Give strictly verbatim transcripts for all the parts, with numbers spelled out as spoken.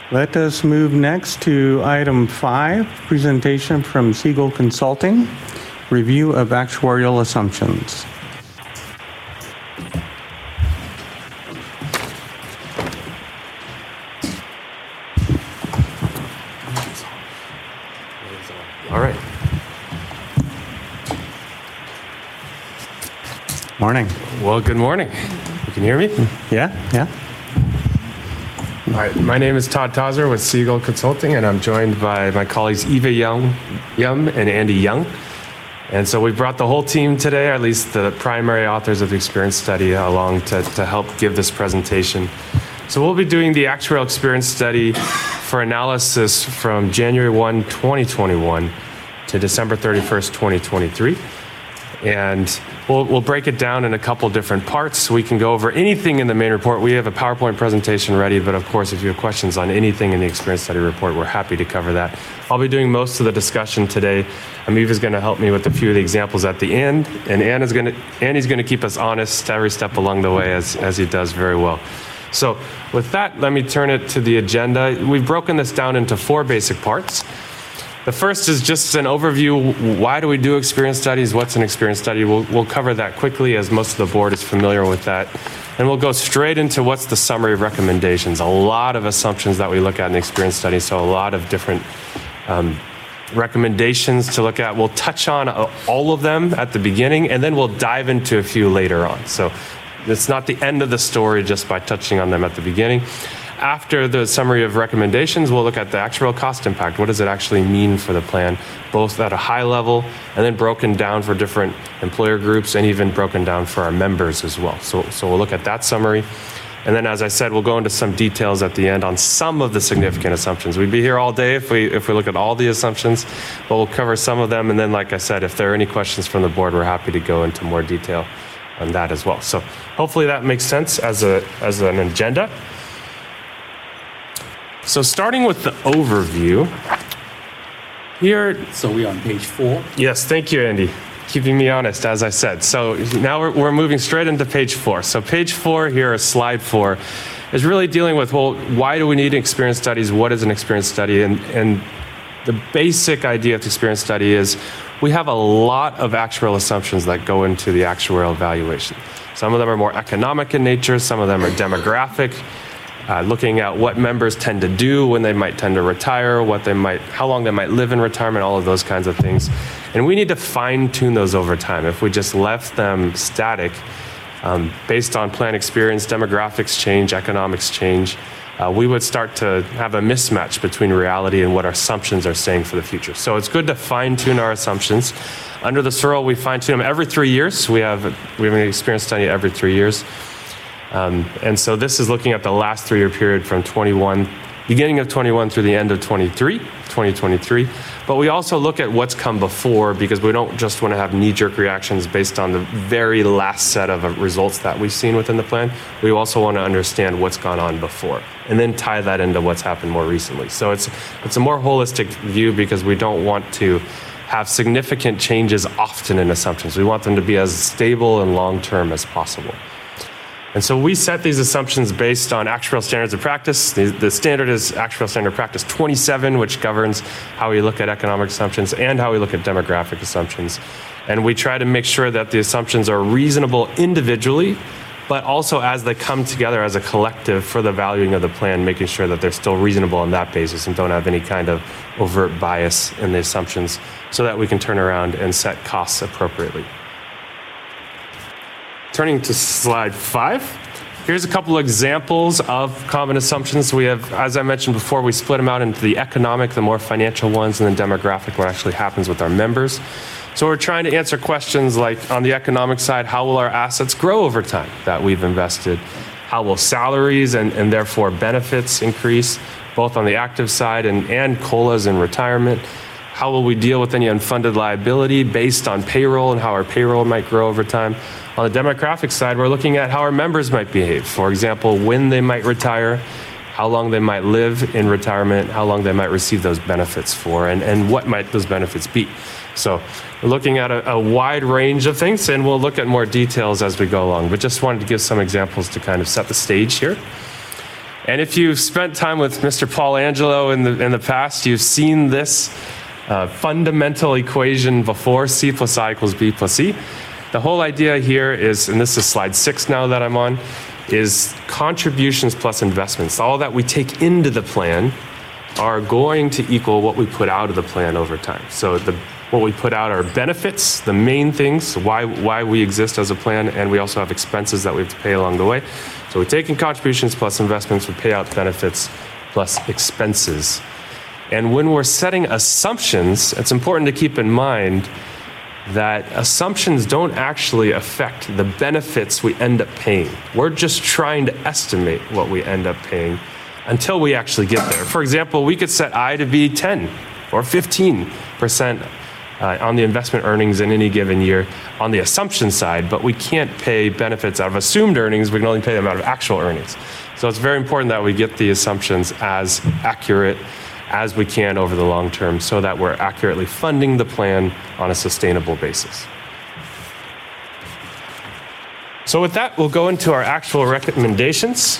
Let us move next to item five, presentation from Siegel Consulting, review of actuarial assumptions. All right. Morning. Well, good morning. You can hear me? Yeah, yeah. All right. My name is Todd Tauser with Siegel Consulting, and I'm joined by my colleagues Eva Young, Yum and Andy Young. And so we brought the whole team today, or at least the primary authors of the experience study, along to, to help give this presentation. So we'll be doing the actuarial experience study for analysis from January first, twenty twenty-one to December thirty-first, twenty twenty-three. And we'll, we'll break it down in a couple different parts. We can go over anything in the main report. We have a PowerPoint presentation ready, but of course, if you have questions on anything in the experience study report, we're happy to cover that. I'll be doing most of the discussion today. Amiv is going to help me with a few of the examples at the end, and Ann is going to, Andy's going to keep us honest every step along the way, as, as he does very well. So with that, let me turn it to the agenda. We've broken this down into four basic parts. The first is just an overview. Why do we do experience studies? What's an experience study? We'll, we'll cover that quickly, as most of the board is familiar with that. And we'll go straight into what's the summary of recommendations. A lot of assumptions that we look at in the experience study, so a lot of different um, recommendations to look at. We'll touch on all of them at the beginning, and then we'll dive into a few later on. So it's not the end of the story just by touching on them at the beginning. After the summary of recommendations, we'll look at the actuarial cost impact. What does it actually mean for the plan, both at a high level and then broken down for different employer groups and even broken down for our members as well. So, so we'll look at that summary. And then, as I said, we'll go into some details at the end on some of the significant assumptions. We'd be here all day if we if we look at all the assumptions, but we'll cover some of them. And then, like I said, if there are any questions from the board, we're happy to go into more detail on that as well. So hopefully that makes sense as a as an agenda. So starting with the overview, here... So we're on page four? Yes, thank you, Andy. Keeping me honest, as I said. So now we're, we're moving straight into page four. So page four here, or slide four, is really dealing with, well, why do we need experience studies? What is an experience study? And, and the basic idea of the experience study is we have a lot of actuarial assumptions that go into the actuarial evaluation. Some of them are more economic in nature. Some of them are demographic. Uh, looking at what members tend to do when they might tend to retire, what they might, how long they might live in retirement, all of those kinds of things. And we need to fine tune those over time. If we just left them static, um, based on plan experience, demographics change, economics change, uh, we would start to have a mismatch between reality and what our assumptions are saying for the future. So it's good to fine tune our assumptions. Under the S R L, we fine tune them every three years. We have, we have an experience study every three years. Um, and so this is looking at the last three-year period from twenty-one, beginning of twenty-one through the end of twenty-three, twenty twenty-three. But we also look at what's come before, because we don't just want to have knee-jerk reactions based on the very last set of results that we've seen within the plan. We also want to understand what's gone on before and then tie that into what's happened more recently. So it's, it's a more holistic view, because we don't want to have significant changes often in assumptions. We want them to be as stable and long-term as possible. And so we set these assumptions based on actuarial standards of practice. The, the standard is actuarial standard practice twenty-seven, which governs how we look at economic assumptions and how we look at demographic assumptions. And we try to make sure that the assumptions are reasonable individually, but also as they come together as a collective for the valuing of the plan, making sure that they're still reasonable on that basis and don't have any kind of overt bias in the assumptions, so that we can turn around and set costs appropriately. Turning to slide five, here's a couple of examples of common assumptions. We have, as I mentioned before, we split them out into the economic, the more financial ones, and then demographic, what actually happens with our members. So we're trying to answer questions like, on the economic side, how will our assets grow over time that we've invested? How will salaries and, and therefore benefits increase, both on the active side and, and COLAs in retirement? How will we deal with any unfunded liability based on payroll and how our payroll might grow over time? On the demographic side, we're looking at how our members might behave. For example, when they might retire, how long they might live in retirement, how long they might receive those benefits for, and, and what might those benefits be. So we're looking at a, a wide range of things, and we'll look at more details as we go along. But just wanted to give some examples to kind of set the stage here. And if you've spent time with Mister Paul Angelo in the, in the past, you've seen this uh, fundamental equation before, C plus I equals B plus C. The whole idea here is, and this is slide six now that I'm on, is contributions plus investments. All that we take into the plan are going to equal what we put out of the plan over time. So the what we put out are benefits, the main things, why why we exist as a plan, and we also have expenses that we have to pay along the way. So we take in contributions plus investments, we pay out benefits plus expenses. And when we're setting assumptions, it's important to keep in mind that assumptions don't actually affect the benefits we end up paying. We're just trying to estimate what we end up paying until we actually get there. For example, we could set I to be ten or fifteen percent uh, on the investment earnings in any given year on the assumption side, but we can't pay benefits out of assumed earnings. We can only pay them out of actual earnings. So it's very important that we get the assumptions as accurate as we can over the long term so that we're accurately funding the plan on a sustainable basis. So with that, we'll go into our actual recommendations.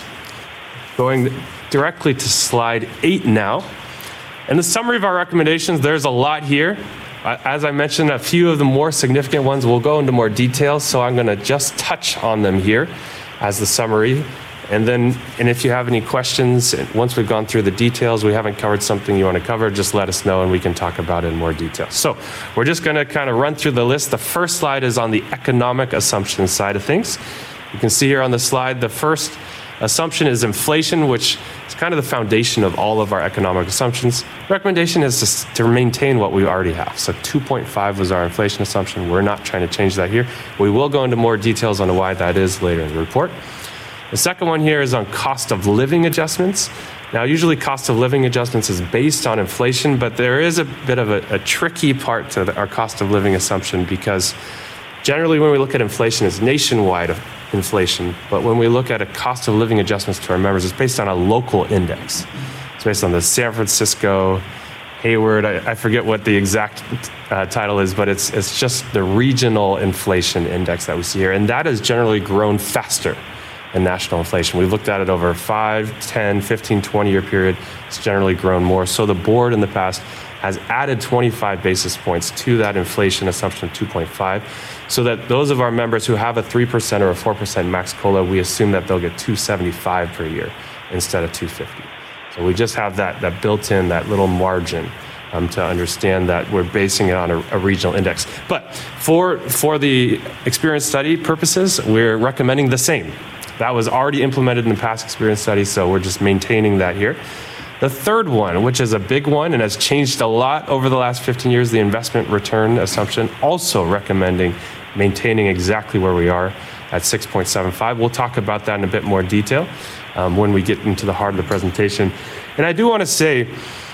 Going directly to slide eight now. In the summary of our recommendations, there's a lot here. As I mentioned, a few of the more significant ones will go into more detail, so I'm going to just touch on them here as the summary. And then, and if you have any questions, once we've gone through the details, we haven't covered something you want to cover, just let us know and we can talk about it in more detail. So we're just going to kind of run through the list. The first slide is on the economic assumptions side of things. You can see here on the slide, the first assumption is inflation, which is kind of the foundation of all of our economic assumptions. Recommendation is to, to maintain what we already have. So two point five was our inflation assumption. We're not trying to change that here. We will go into more details on why that is later in the report. The second one here is on cost of living adjustments. Now, usually cost of living adjustments is based on inflation, but there is a bit of a, a tricky part to the, our cost of living assumption because generally when we look at inflation, it's nationwide inflation, but when we look at a cost of living adjustments to our members, it's based on a local index. It's based on the San Francisco, Hayward, I, I forget what the exact uh, title is, but it's it's just the regional inflation index that we see here, and that has generally grown faster than national inflation. We've looked at it over five, ten, fifteen, twenty year period. It's generally grown more. So the board in the past has added twenty-five basis points to that inflation assumption of two point five, so that those of our members who have a three percent or a four percent max COLA, we assume that they'll get two seventy-five per year instead of two fifty. So we just have that, that built in, that little margin um, to understand that we're basing it on a, a regional index. But for, for the experience study purposes, we're recommending the same. That was already implemented in the past experience study, so we're just maintaining that here. The third one, which is a big one and has changed a lot over the last fifteen years, the investment return assumption, also recommending maintaining exactly where we are at six point seven five. We'll talk about that in a bit more detail um, when we get into the heart of the presentation. And I do want to say,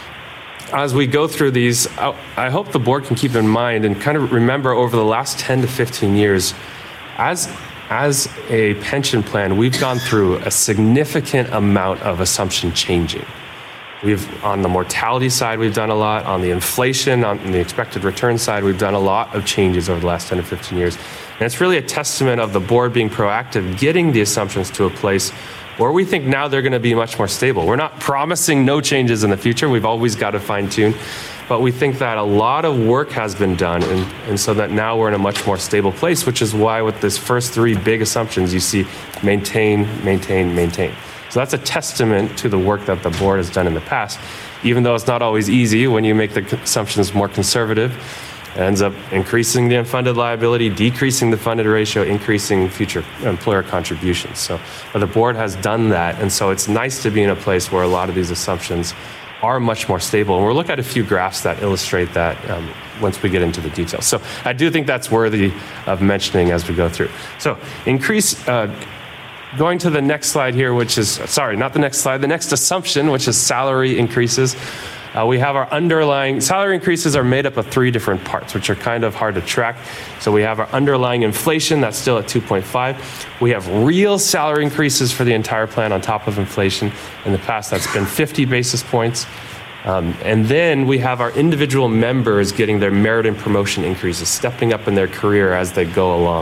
as we go through these, I, I hope the board can keep in mind and kind of remember over the last ten to fifteen years, as As a pension plan, we've gone through a significant amount of assumption changing. We've, on the mortality side, we've done a lot. On the inflation, on the expected return side, we've done a lot of changes over the last ten to fifteen years. And it's really a testament of the board being proactive, getting the assumptions to a place where we think now they're going to be much more stable. We're not promising no changes in the future. We've always got to fine tune. But we think that a lot of work has been done, and, and so that now we're in a much more stable place, which is why with this first three big assumptions, you see maintain, maintain, maintain. So that's a testament to the work that the board has done in the past. Even though it's not always easy when you make the assumptions more conservative, it ends up increasing the unfunded liability, decreasing the funded ratio, increasing future employer contributions. So but the board has done that, and so it's nice to be in a place where a lot of these assumptions are much more stable. And we'll look at a few graphs that illustrate that um, once we get into the details. So I do think that's worthy of mentioning as we go through. So increase, uh, going to the next slide here, which is, sorry, not the next slide, the next assumption, which is salary increases. Uh, we have our underlying, salary increases are made up of three different parts, which are kind of hard to track. So we have our underlying inflation, that's still at two point five. We have real salary increases for the entire plan on top of inflation. In the past, that's been fifty basis points. Um, and then we have our individual members getting their merit and promotion increases, stepping up in their career as they go along.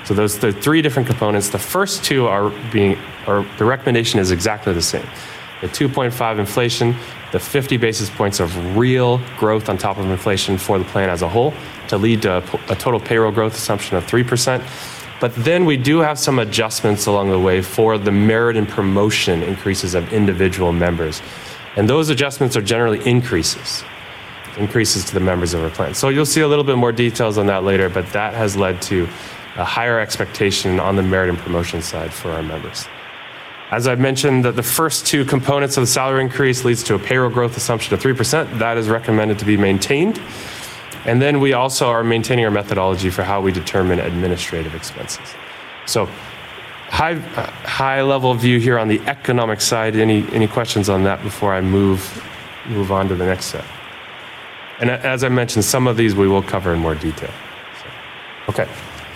So those the three different components. The first two are being, or the recommendation is exactly the same. The two point five inflation, the fifty basis points of real growth on top of inflation for the plan as a whole to lead to a, a total payroll growth assumption of three percent. But then we do have some adjustments along the way for the merit and promotion increases of individual members. And those adjustments are generally increases, increases to the members of our plan. So you'll see a little bit more details on that later, but that has led to a higher expectation on the merit and promotion side for our members. As I mentioned, that the first two components of the salary increase leads to a payroll growth assumption of three percent. That is recommended to be maintained. And then we also are maintaining our methodology for how we determine administrative expenses. So high, uh, high level view here on the economic side. Any, any questions on that before I move, move on to the next set? And as I mentioned, some of these we will cover in more detail. So, okay.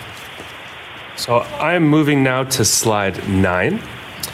So I'm moving now to slide nine.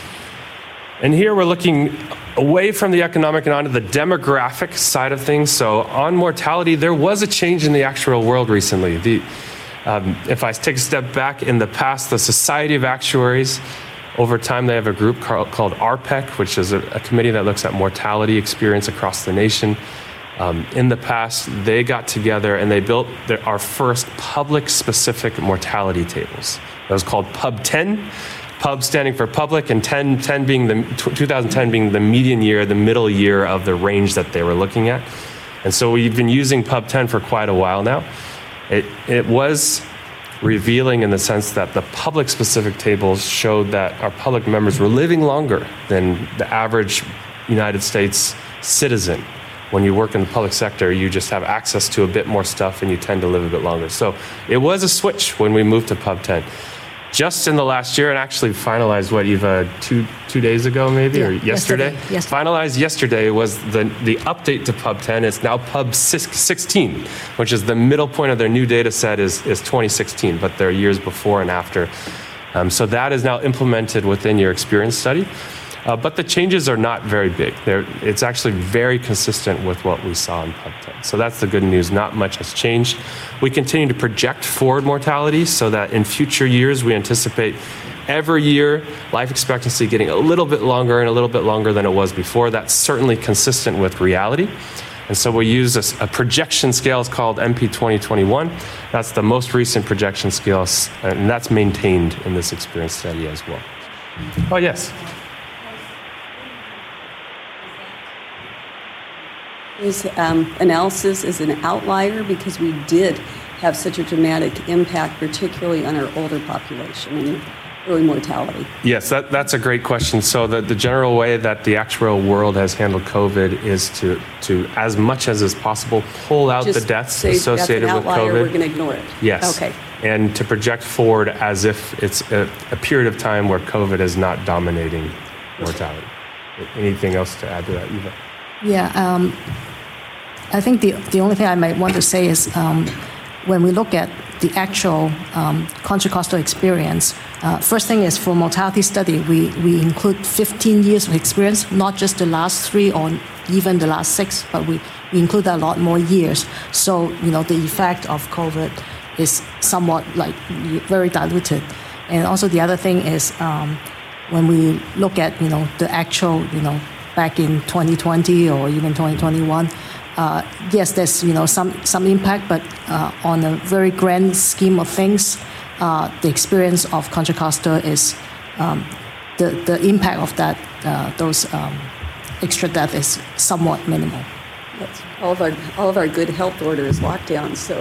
And here we're looking away from the economic and onto the demographic side of things. So on mortality, there was a change in the actual world recently. The, um, if I take a step back in the past, the Society of Actuaries, over time they have a group called, called R P E C, which is a, a committee that looks at mortality experience across the nation. Um, in the past, they got together and they built their, our first public-specific mortality tables. That was called Pub ten. Pub standing for public, and ten, ten being the two thousand ten being the median year, the middle year of the range that they were looking at. And so we've been using Pub ten for quite a while now. It, it was revealing in the sense that the public-specific tables showed that our public members were living longer than the average United States citizen. When you work in the public sector, you just have access to a bit more stuff and you tend to live a bit longer. So it was a switch when we moved to Pub ten. Just in the last year, and actually finalized, what, Eva, two two days ago maybe, yeah, or yesterday? yesterday? Yes. Finalized yesterday was the, the update to Pub ten. It's now Pub sixteen, which is the middle point of their new data set is, is twenty sixteen, but there are years before and after. Um, so that is now implemented within your experience study. Uh, but the changes are not very big. They're, it's actually very consistent with what we saw in Pub ten. So that's the good news. Not much has changed. We continue to project forward mortality so that in future years we anticipate every year life expectancy getting a little bit longer and a little bit longer than it was before. That's certainly consistent with reality. And so we use a, a projection scale. It's called M P twenty twenty-one. That's the most recent projection scale, and that's maintained in this experience study as well. Oh, yes. This um, analysis is an outlier because we did have such a dramatic impact, particularly on our older population and early mortality. Yes, that, that's a great question. So the, the general way that the actuarial world has handled COVID is to, to as much as is possible, pull out Just the deaths say associated that's an with outlier, COVID. We're going to ignore it. Yes. Okay. And to project forward as if it's a, a period of time where COVID is not dominating mortality. Anything else to add to that, Eva? Yeah, um, I think the the only thing I might want to say is um, when we look at the actual um, Contra Costa experience, uh, first thing is for mortality study, we, we include fifteen years of experience, not just the last three or even the last six, but we, we include a lot more years. So, you know, the effect of COVID is somewhat like very diluted. And also the other thing is um, when we look at, you know, the actual, you know, back in twenty twenty or even twenty twenty-one, uh, yes, there's, you know, some, some impact, but uh, on a very grand scheme of things, uh, the experience of Contra Costa is, um, the, the impact of that, uh, those um, extra death is somewhat minimal. That's all of our all of our good health orders locked down. So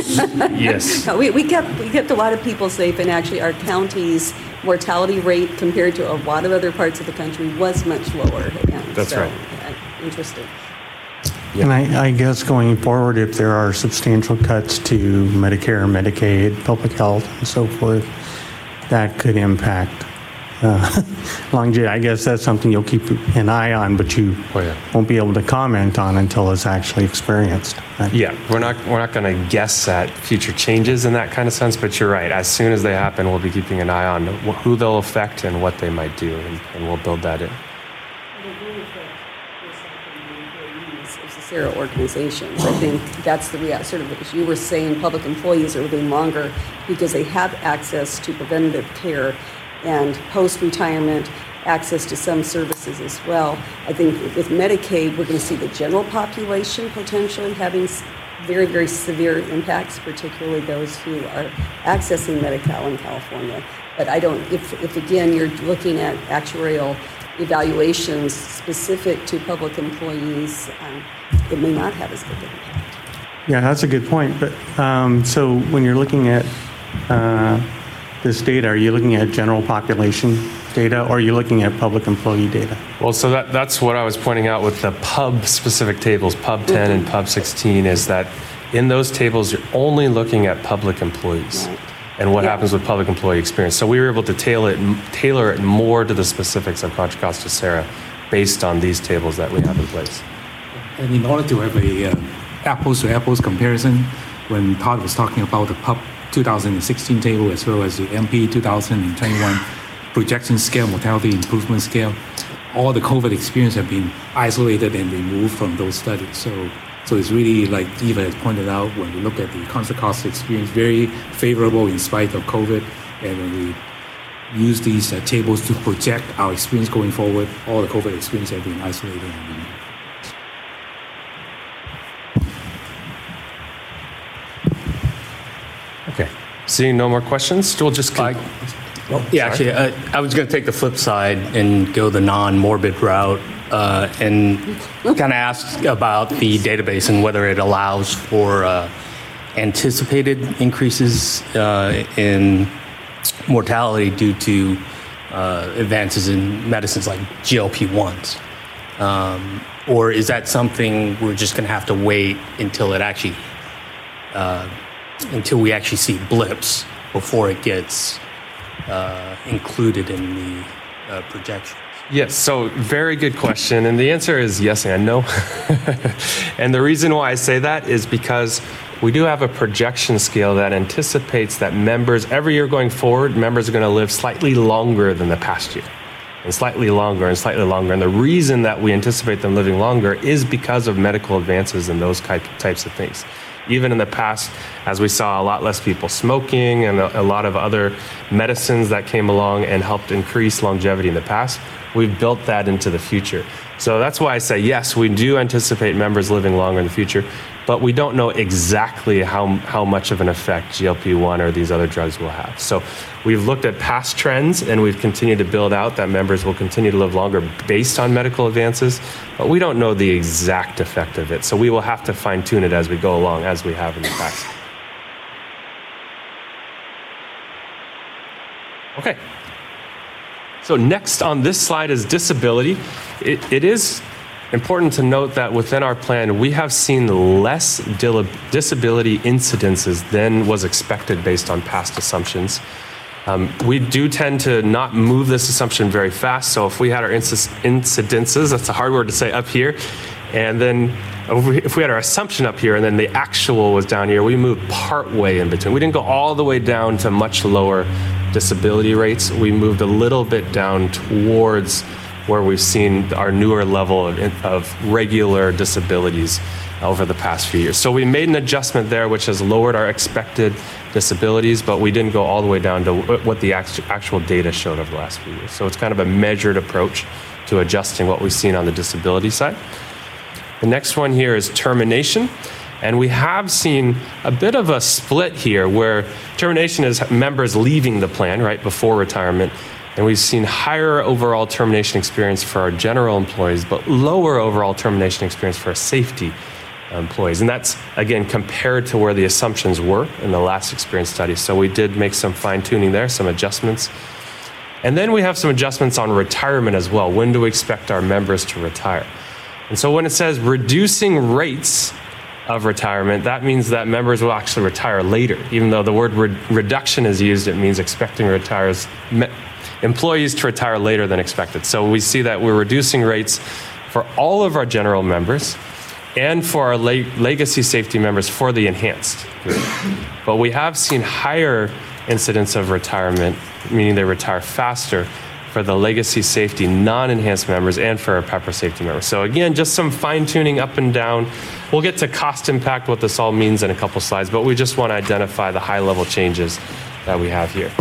Yes. we, we kept we kept a lot of people safe, and actually our county's mortality rate compared to a lot of other parts of the country was much lower. And That's so, right. Uh, interesting. And I, I guess going forward, if there are substantial cuts to Medicare, Medicaid, public health, and so forth, that could impact uh, longevity. I guess that's something you'll keep an eye on, but you Oh, yeah. won't be able to comment on until it's actually experienced. Right? Yeah, we're not we're not going to guess at future changes in that kind of sense, but you're right. As soon as they happen, we'll be keeping an eye on wh- who they'll affect and what they might do, and, and we'll build that in. of the Sarah organizations. I think that's the rea- sort of, as you were saying, public employees are living longer because they have access to preventative care and post-retirement access to some services as well. I think with Medicaid, we're going to see the general population potentially having very, very severe impacts, particularly those who are accessing Medi-Cal in California. But I don't, if, if again, you're looking at actuarial evaluations specific to public employees, um, it may not have as big an impact. Yeah, that's a good point. But um, so when you're looking at uh, this data, are you looking at general population data, or are you looking at public employee data? Well, so that, that's what I was pointing out with the pub-specific tables, pub ten and pub sixteen, is that in those tables, you're only looking at public employees Right. and what Yeah. happens with public employee experience. So we were able to tailor it, tailor it more to the specifics of Contra Costa Sera based on these tables that we have in place. And in order to have a uh, apples to apples comparison, when Todd was talking about the pub two thousand sixteen table as well as the M P two thousand twenty-one projection scale, mortality improvement scale, all the COVID experience have been isolated and removed from those studies. So, so it's really, like Eva has pointed out, when we look at the Contra Costa experience, very favorable in spite of COVID. And when we use these uh, tables to project our experience going forward, all the COVID experience have been isolated and removed. Okay. Seeing no more questions, we'll just keep. Well, yeah, actually, uh, I was going to take the flip side and go the non-morbid route uh, and kind of ask about the database and whether it allows for uh, anticipated increases uh, in mortality due to uh, advances in medicines like G L P ones. Um, or is that something we're just going to have to wait until it actually, uh, until we actually see blips before it gets Uh, included in the uh, projections? Yes, so very good question. And the answer is yes and no. And the reason why I say that is because we do have a projection scale that anticipates that members, every year going forward, members are going to live slightly longer than the past year, and slightly longer and slightly longer. And the reason that we anticipate them living longer is because of medical advances and those types of things. Even in the past, as we saw a lot less people smoking and a, a lot of other medicines that came along and helped increase longevity in the past, we've built that into the future. So that's why I say, yes, we do anticipate members living longer in the future, but we don't know exactly how, how much of an effect G L P one or these other drugs will have. So we've looked at past trends and we've continued to build out that members will continue to live longer based on medical advances, but we don't know the exact effect of it. So we will have to fine tune it as we go along, as we have in the past. Okay. So next on this slide is disability. It, it is important to note that within our plan, we have seen less disability incidences than was expected based on past assumptions. Um, we do tend to not move this assumption very fast. So if we had our inc- incidences, that's a hard word to say, up here, and then if we, if we had our assumption up here and then the actual was down here, we moved part way in between. We didn't go all the way down to much lower disability rates. We moved a little bit down towards where we've seen our newer level of, of regular disabilities over the past few years. So we made an adjustment there, which has lowered our expected disabilities, but we didn't go all the way down to what the actual data showed over the last few years. So it's kind of a measured approach to adjusting what we've seen on the disability side. The next one here is termination. And we have seen a bit of a split here where termination is members leaving the plan right before retirement. And we've seen higher overall termination experience for our general employees, but lower overall termination experience for our safety employees. And that's, again, compared to where the assumptions were in the last experience study. So we did make some fine tuning there, some adjustments. And then we have some adjustments on retirement as well. When do we expect our members to retire? And so when it says reducing rates of retirement, that means that members will actually retire later. Even though the word re- reduction is used, it means expecting retires me- employees to retire later than expected. So we see that we're reducing rates for all of our general members and for our le- legacy safety members for the enhanced group. But we have seen higher incidence of retirement, meaning they retire faster, for the legacy safety non-enhanced members and for our PEPR safety members. So again, just some fine tuning up and down. We'll get to cost impact, what this all means in a couple slides, but we just want to identify the high level changes that we have here.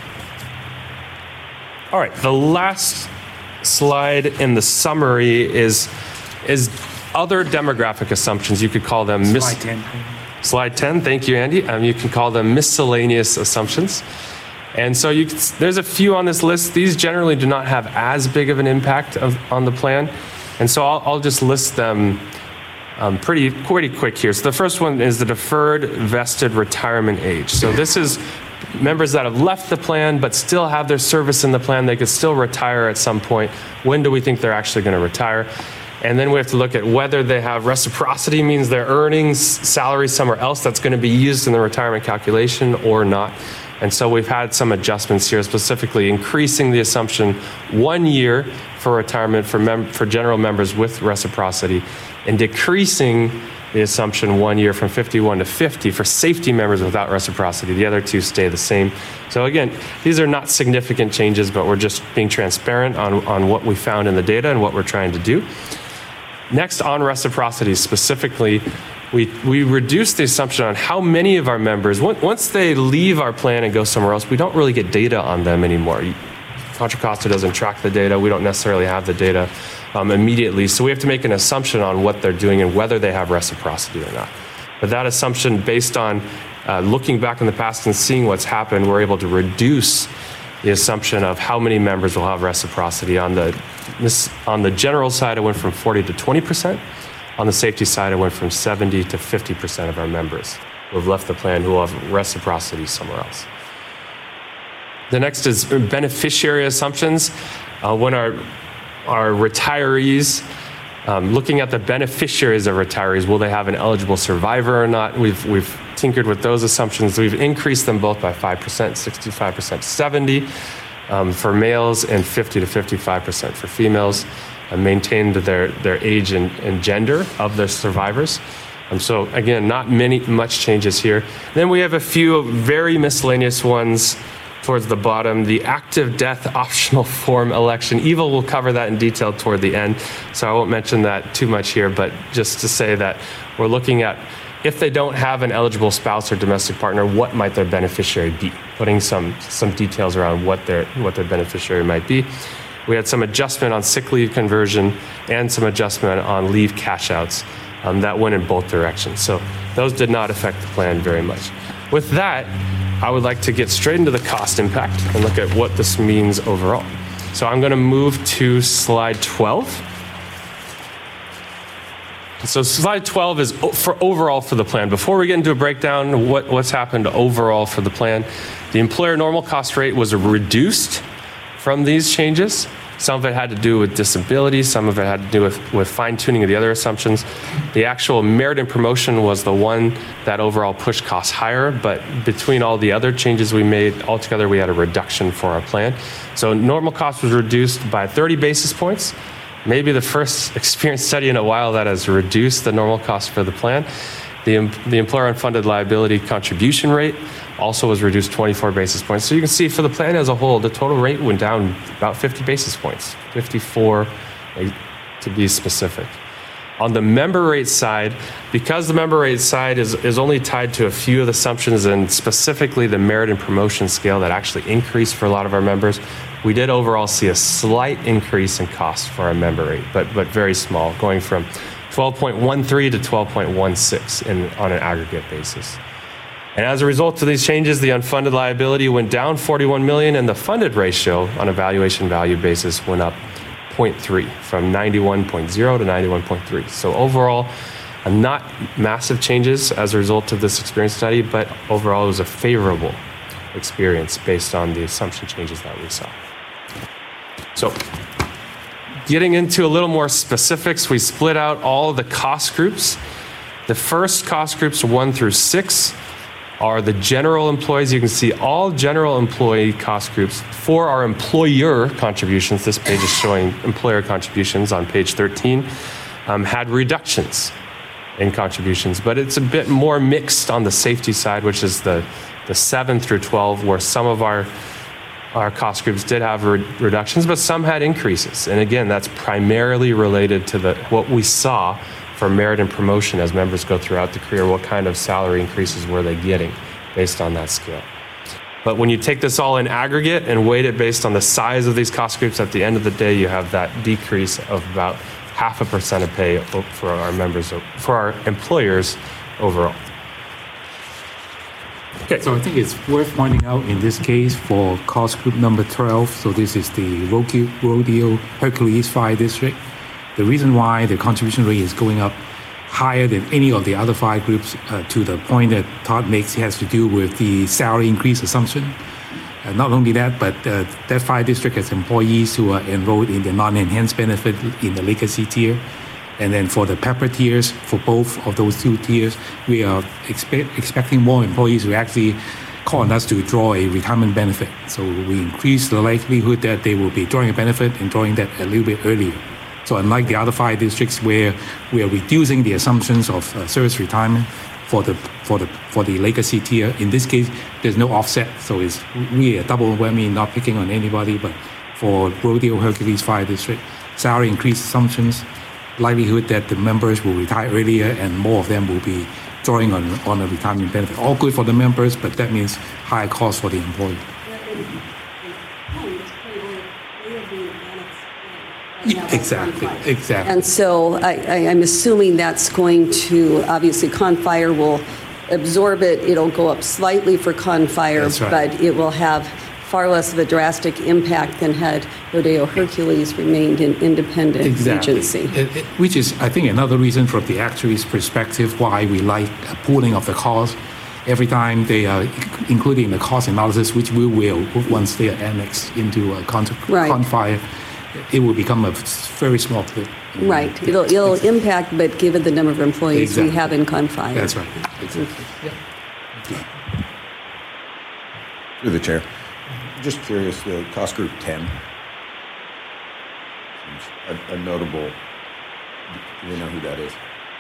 All right, the last slide in the summary is, is other demographic assumptions. You could call them mis- Slide ten. Slide ten, thank you, Andy. Um, you can call them miscellaneous assumptions. And so you can, there's a few on this list. These generally do not have as big of an impact of, on the plan. And so I'll, I'll just list them um, pretty, pretty quick here. So the first one is the deferred vested retirement age. So this is members that have left the plan but still have their service in the plan. They could still retire at some point. When do we think they're actually going to retire? And then we have to look at whether they have reciprocity, means they're earning salary somewhere else that's going to be used in the retirement calculation or not. And so we've had some adjustments here, specifically increasing the assumption one year for retirement for, mem- for general members with reciprocity and decreasing the assumption one year from fifty-one to fifty for safety members without reciprocity. The other two stay the same. So again, these are not significant changes, but we're just being transparent on, on what we found in the data and what we're trying to do. Next, on reciprocity specifically, we, we reduced the assumption on how many of our members, once they leave our plan and go somewhere else, we don't really get data on them anymore. Contra Costa doesn't track the data. We don't necessarily have the data um, immediately. So we have to make an assumption on what they're doing and whether they have reciprocity or not. But that assumption, based on uh, looking back in the past and seeing what's happened, we're able to reduce the assumption of how many members will have reciprocity. On the, this, on the general side, it went from forty to twenty percent. On the safety side, it went from seventy to fifty percent of our members who have left the plan who will have reciprocity somewhere else. The next is beneficiary assumptions. Uh, when our, our retirees, um, looking at the beneficiaries of retirees, will they have an eligible survivor or not? We've, we've tinkered with those assumptions. We've increased them both by five percent, sixty-five percent to seventy um, for males and fifty to fifty-five percent for females, and maintained their, their age and, and gender of their survivors. Um, so again, not many much changes here. Then we have a few very miscellaneous ones towards the bottom. The active death optional form election. Eva will cover that in detail toward the end, so I won't mention that too much here, but just to say that we're looking at, if they don't have an eligible spouse or domestic partner, what might their beneficiary be? Putting some, some details around what their, what their beneficiary might be. We had some adjustment on sick leave conversion and some adjustment on leave cash outs um, that went in both directions. So those did not affect the plan very much. With that, I would like to get straight into the cost impact and look at what this means overall. So I'm going to move to slide twelve. So slide twelve is for overall for the plan. Before we get into a breakdown, what, what's happened overall for the plan, the employer normal cost rate was reduced from these changes. Some of it had to do with disability, some of it had to do with, with fine-tuning of the other assumptions. The actual merit and promotion was the one that overall pushed costs higher, but between all the other changes we made, altogether we had a reduction for our plan. So normal cost was reduced by thirty basis points. Maybe the first experience study in a while that has reduced the normal cost for the plan. The, the employer unfunded liability contribution rate also was reduced twenty-four basis points. So you can see for the plan as a whole, the total rate went down about fifty basis points, fifty-four to be specific. On the member rate side, because the member rate side is, is only tied to a few of the assumptions and specifically the merit and promotion scale that actually increased for a lot of our members, we did overall see a slight increase in cost for our member rate, but, but very small, going from twelve point one three to twelve point one six in, on an aggregate basis. And as a result of these changes, the unfunded liability went down forty-one million dollars and the funded ratio on a valuation value basis went up zero point three from ninety-one point zero to ninety-one point three. So overall, not massive changes as a result of this experience study, but overall it was a favorable experience based on the assumption changes that we saw. So getting into a little more specifics, we split out all of the cost groups. The first cost groups, one through six, are the general employees. You can see all general employee cost groups for our employer contributions. This page is showing employer contributions on page thirteen, um, had reductions in contributions, but it's a bit more mixed on the safety side, which is the, the seven through twelve, where some of our our cost groups did have re- reductions, but some had increases. And again, that's primarily related to the what we saw for merit and promotion as members go throughout the career. What kind of salary increases were they getting based on that scale? But when you take this all in aggregate and weight it based on the size of these cost groups, at the end of the day, you have that decrease of about half a percent of pay for our members, for our employers overall. Okay. So I think it's worth pointing out in this case for cost group number twelve, so this is the Rodeo, Rodeo Hercules Fire District. The reason why the contribution rate is going up higher than any of the other fire groups, uh, to the point that Todd makes, has to do with the salary increase assumption. Uh, not only that, but uh, that fire district has employees who are enrolled in the non-enhanced benefit in the legacy tier. And then for the pepper tiers, for both of those two tiers, we are expe- expecting more employees who actually call on us to draw a retirement benefit. So we increase the likelihood that they will be drawing a benefit and drawing that a little bit earlier. So unlike the other fire districts where we are reducing the assumptions of uh, service retirement for the for the for the legacy tier, in this case there's no offset, so it's really a double whammy, not picking on anybody. But for Rodeo Hercules Fire District, salary increase assumptions, likelihood that the members will retire earlier and more of them will be drawing on on a retirement benefit. All good for the members, but that means higher cost for the employee. Yeah, exactly, exactly. And so I, I, I'm assuming that's going to, obviously, Confire will absorb it. It'll go up slightly for Confire, That's right. but it will have far less of a drastic impact than had Rodeo Hercules remained an independent Exactly. agency. It- it- which is, I think, another reason from the actuary's perspective why we like a pooling of the cost. Every time they are including the cost analysis, which we will once they are annexed into a con- Right. Confire, it will become a very small pool. Right. It'll, it'll impact, but given the number of employees we Exactly. have in Confire. That's right. Exactly. Yeah. Through the chair. Just curious, the cost group ten, seems a, a notable, do we know who that is?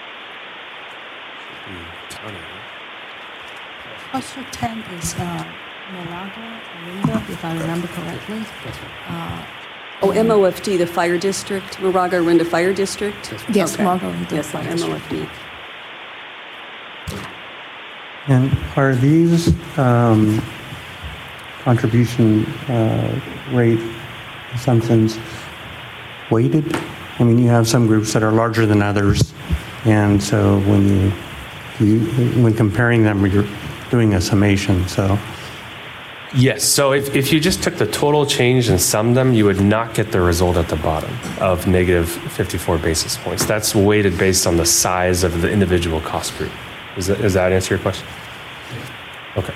Cluster ten is uh, Moraga, Arinda, if I remember correctly. Oh, M O F D, the fire district, Moraga Arinda Fire District? Yes, Okay. Moraga Arinda Yes, Fire M O F D. And are these um, contribution uh, rate assumptions weighted? I mean, you have some groups that are larger than others, and so when you, you when comparing them, you're doing a summation. So Yes, so if, if you just took the total change and summed them, you would not get the result at the bottom of negative fifty-four basis points. That's weighted based on the size of the individual cost group. Does that, does that answer your question? Okay.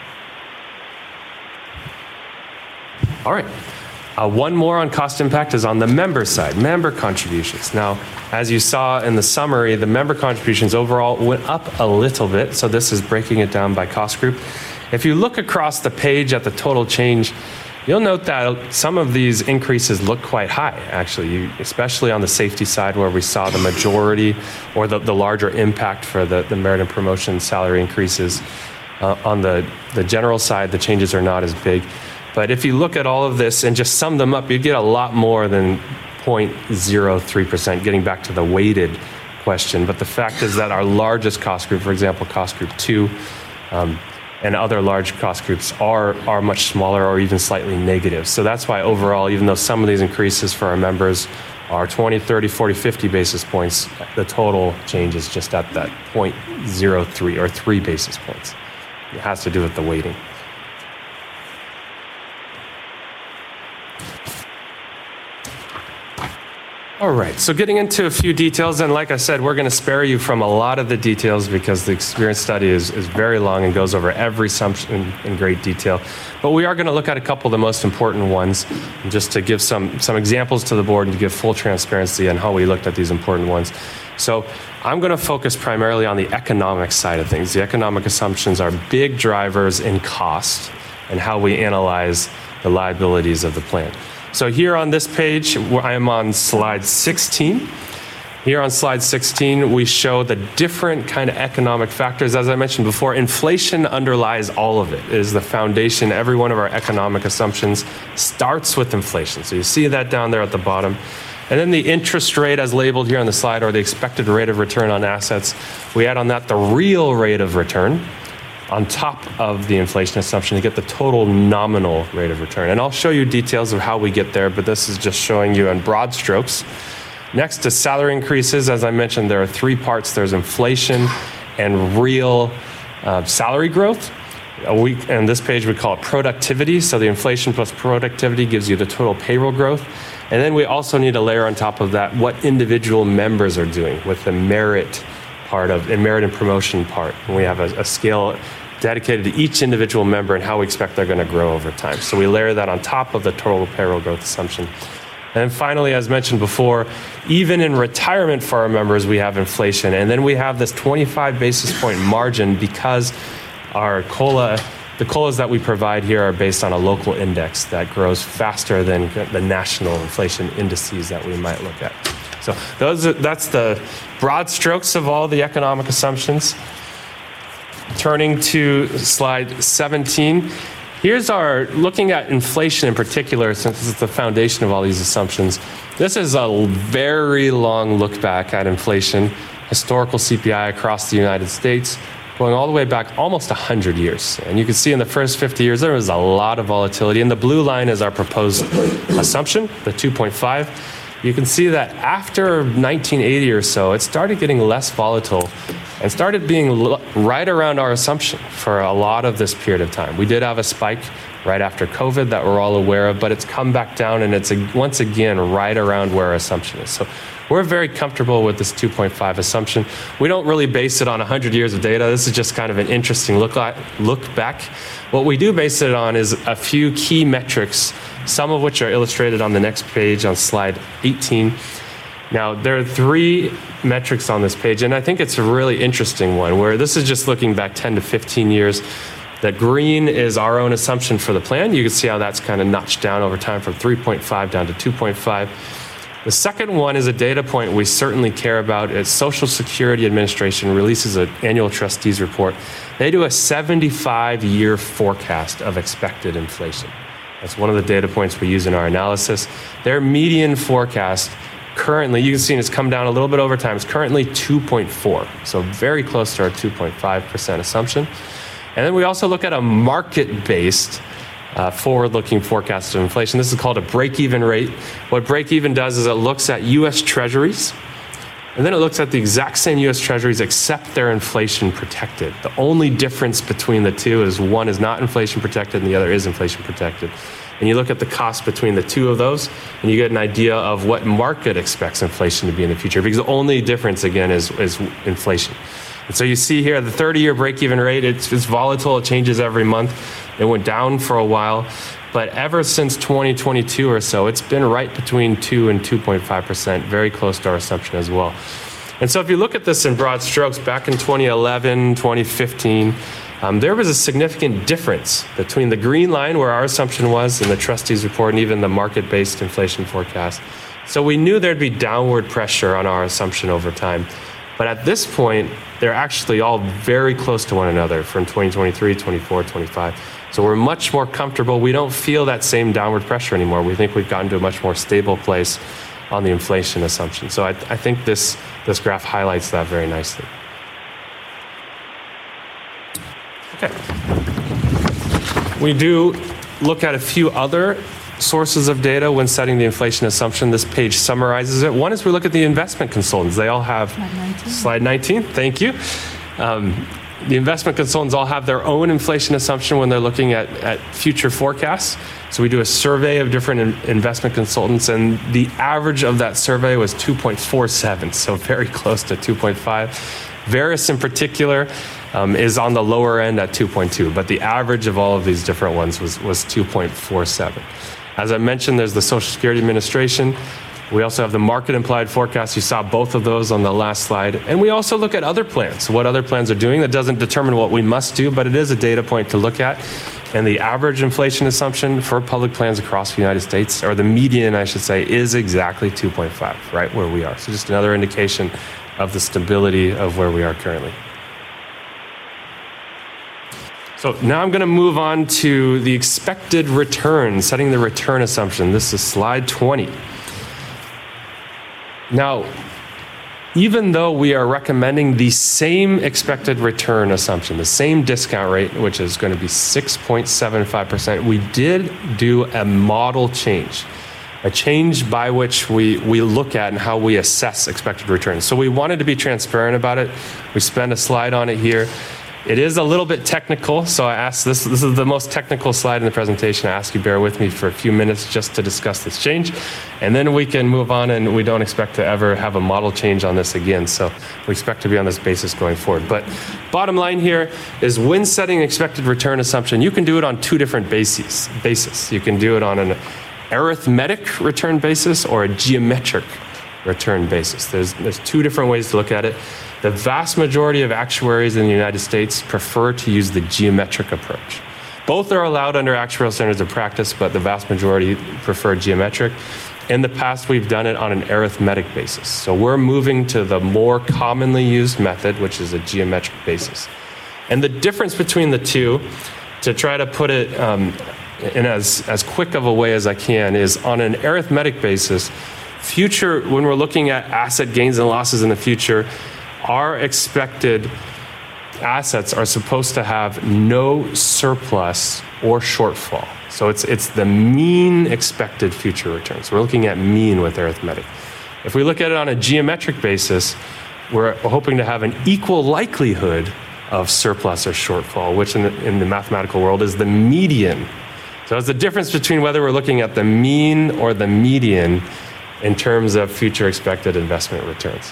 All right. Uh, one more on cost impact is on the member side, member contributions. Now, as you saw in the summary, the member contributions overall went up a little bit. So this is breaking it down by cost group. If you look across the page at the total change, you'll note that some of these increases look quite high, actually, you, especially on the safety side where we saw the majority or the, the larger impact for the, the merit and promotion salary increases. Uh, on the, the general side, the changes are not as big. But if you look at all of this and just sum them up, you get a lot more than zero point zero three percent, getting back to the weighted question. But the fact is that our largest cost group, for example, cost group two, um, and other large cost groups are, are much smaller or even slightly negative. So that's why overall, even though some of these increases for our members are twenty, thirty, forty, fifty basis points, the total change is just at that zero point zero three or three basis points. It has to do with the weighting. All right, so getting into a few details, and like I said, we're going to spare you from a lot of the details because the experience study is, is very long and goes over every assumption in, in great detail. But we are going to look at a couple of the most important ones, just to give some, some examples to the board and to give full transparency on how we looked at these important ones. So I'm going to focus primarily on the economic side of things. The economic assumptions are big drivers in cost and how we analyze the liabilities of the plan. So here on this page, I am on slide sixteen. Here on slide sixteen, we show the different kind of economic factors. As I mentioned before, inflation underlies all of it. It is the foundation. Every one of our economic assumptions starts with inflation. So you see that down there at the bottom. And then the interest rate as labeled here on the slide, or the expected rate of return on assets, we add on that the real rate of return on top of the inflation assumption to get the total nominal rate of return. And I'll show you details of how we get there, but this is just showing you in broad strokes. Next to salary increases, as I mentioned, there are three parts. There's inflation and real uh, salary growth. We, and this page we call it productivity. So the inflation plus productivity gives you the total payroll growth. And then we also need to layer on top of that what individual members are doing with the merit part of, and merit and promotion part. And we have a, a scale dedicated to each individual member and how we expect they're going to grow over time. So we layer that on top of the total payroll growth assumption. And then finally, as mentioned before, even in retirement for our members, we have inflation. And then we have this twenty-five basis point margin because our COLA, the COLAs that we provide here are based on a local index that grows faster than the national inflation indices that we might look at. So those are, that's the broad strokes of all the economic assumptions. Turning to slide seventeen, here's our, looking at inflation in particular, since it's the foundation of all these assumptions. This is a very long look back at inflation, historical C P I across the United States, going all the way back almost one hundred years. And you can see in the first fifty years, there was a lot of volatility. And the blue line is our proposed assumption, the two point five. You can see that after nineteen eighty or so, it started getting less volatile and started being l- right around our assumption for a lot of this period of time. We did have a spike right after COVID that we're all aware of, but it's come back down and it's a, once again right around where our assumption is. So we're very comfortable with this two point five assumption. We don't really base it on one hundred years of data. This is just kind of an interesting look, at, look back. What we do base it on is a few key metrics, some of which are illustrated on the next page on slide eighteen. Now, there are three metrics on this page, and I think it's a really interesting one, where this is just looking back ten to fifteen years. That green is our own assumption for the plan. You can see how that's kind of notched down over time from three point five down to two point five. The second one is a data point we certainly care about. It's Social Security Administration releases an annual trustees report. They do a seventy-five year forecast of expected inflation. That's one of the data points we use in our analysis. Their median forecast currently, you can see it's come down a little bit over time, it's currently two point four, so very close to our two point five percent assumption. And then we also look at a market-based uh, forward-looking forecast of inflation. This is called a break-even rate. What break-even does is it looks at U S Treasuries, and then it looks at the exact same U S Treasuries except they're inflation protected. The only difference between the two is one is not inflation protected and the other is inflation protected. And you look at the cost between the two of those, and you get an idea of what market expects inflation to be in the future, because the only difference, again, is, is inflation. And so you see here the thirty year break-even rate, it's, it's volatile, it changes every month. It went down for a while, but ever since twenty twenty-two or so, it's been right between two and two point five percent, very close to our assumption as well. And so if you look at this in broad strokes, back in twenty eleven, twenty fifteen, um, there was a significant difference between the green line, where our assumption was in the trustees report, and even the market-based inflation forecast. So we knew there'd be downward pressure on our assumption over time. But at this point, they're actually all very close to one another from twenty twenty-three, twenty-four, twenty-five. So we're much more comfortable. We don't feel that same downward pressure anymore. We think we've gotten to a much more stable place on the inflation assumption. So I, I think this, this graph highlights that very nicely. Okay. We do look at a few other sources of data when setting the inflation assumption. This page summarizes it. One is we look at the investment consultants. They all have slide nineteen. Slide nineteen, thank you. Um, the investment consultants all have their own inflation assumption when they're looking at, at future forecasts. So we do a survey of different in, investment consultants, and the average of that survey was two point four seven, so very close to two point five. Verisk in particular um, is on the lower end at two point two, but the average of all of these different ones was, was two point four seven. As I mentioned, there's the Social Security Administration. We also have the market implied forecast. You saw both of those on the last slide. And we also look at other plans, what other plans are doing. That doesn't determine what we must do, but it is a data point to look at. And the average inflation assumption for public plans across the United States, or the median, I should say, is exactly two point five, right where we are. So just another indication of the stability of where we are currently. So now I'm going to move on to the expected return, setting the return assumption. This is slide twenty. Now, even though we are recommending the same expected return assumption, the same discount rate, which is going to be six point seven five percent, we did do a model change, a change by which we, we look at and how we assess expected returns. So we wanted to be transparent about it. We spent a slide on it here. It is a little bit technical, so I asked this, this is the most technical slide in the presentation. I ask you bear with me for a few minutes just to discuss this change, and then we can move on, and we don't expect to ever have a model change on this again, so we expect to be on this basis going forward. But bottom line here is when setting expected return assumption, you can do it on two different bases. basis. You can do it on an arithmetic return basis or a geometric return basis. There's, there's two different ways to look at it. The vast majority of actuaries in the United States prefer to use the geometric approach. Both are allowed under actuarial standards of practice, but the vast majority prefer geometric. In the past, we've done it on an arithmetic basis. So we're moving to the more commonly used method, which is a geometric basis. And the difference between the two, to try to put it um, in as, as quick of a way as I can, is on an arithmetic basis, future, when we're looking at asset gains and losses in the future, our expected assets are supposed to have no surplus or shortfall. So it's it's the mean expected future returns. We're looking at mean with arithmetic. If we look at it on a geometric basis, we're hoping to have an equal likelihood of surplus or shortfall, which in the, in the mathematical world is the median. So it's the difference between whether we're looking at the mean or the median in terms of future expected investment returns.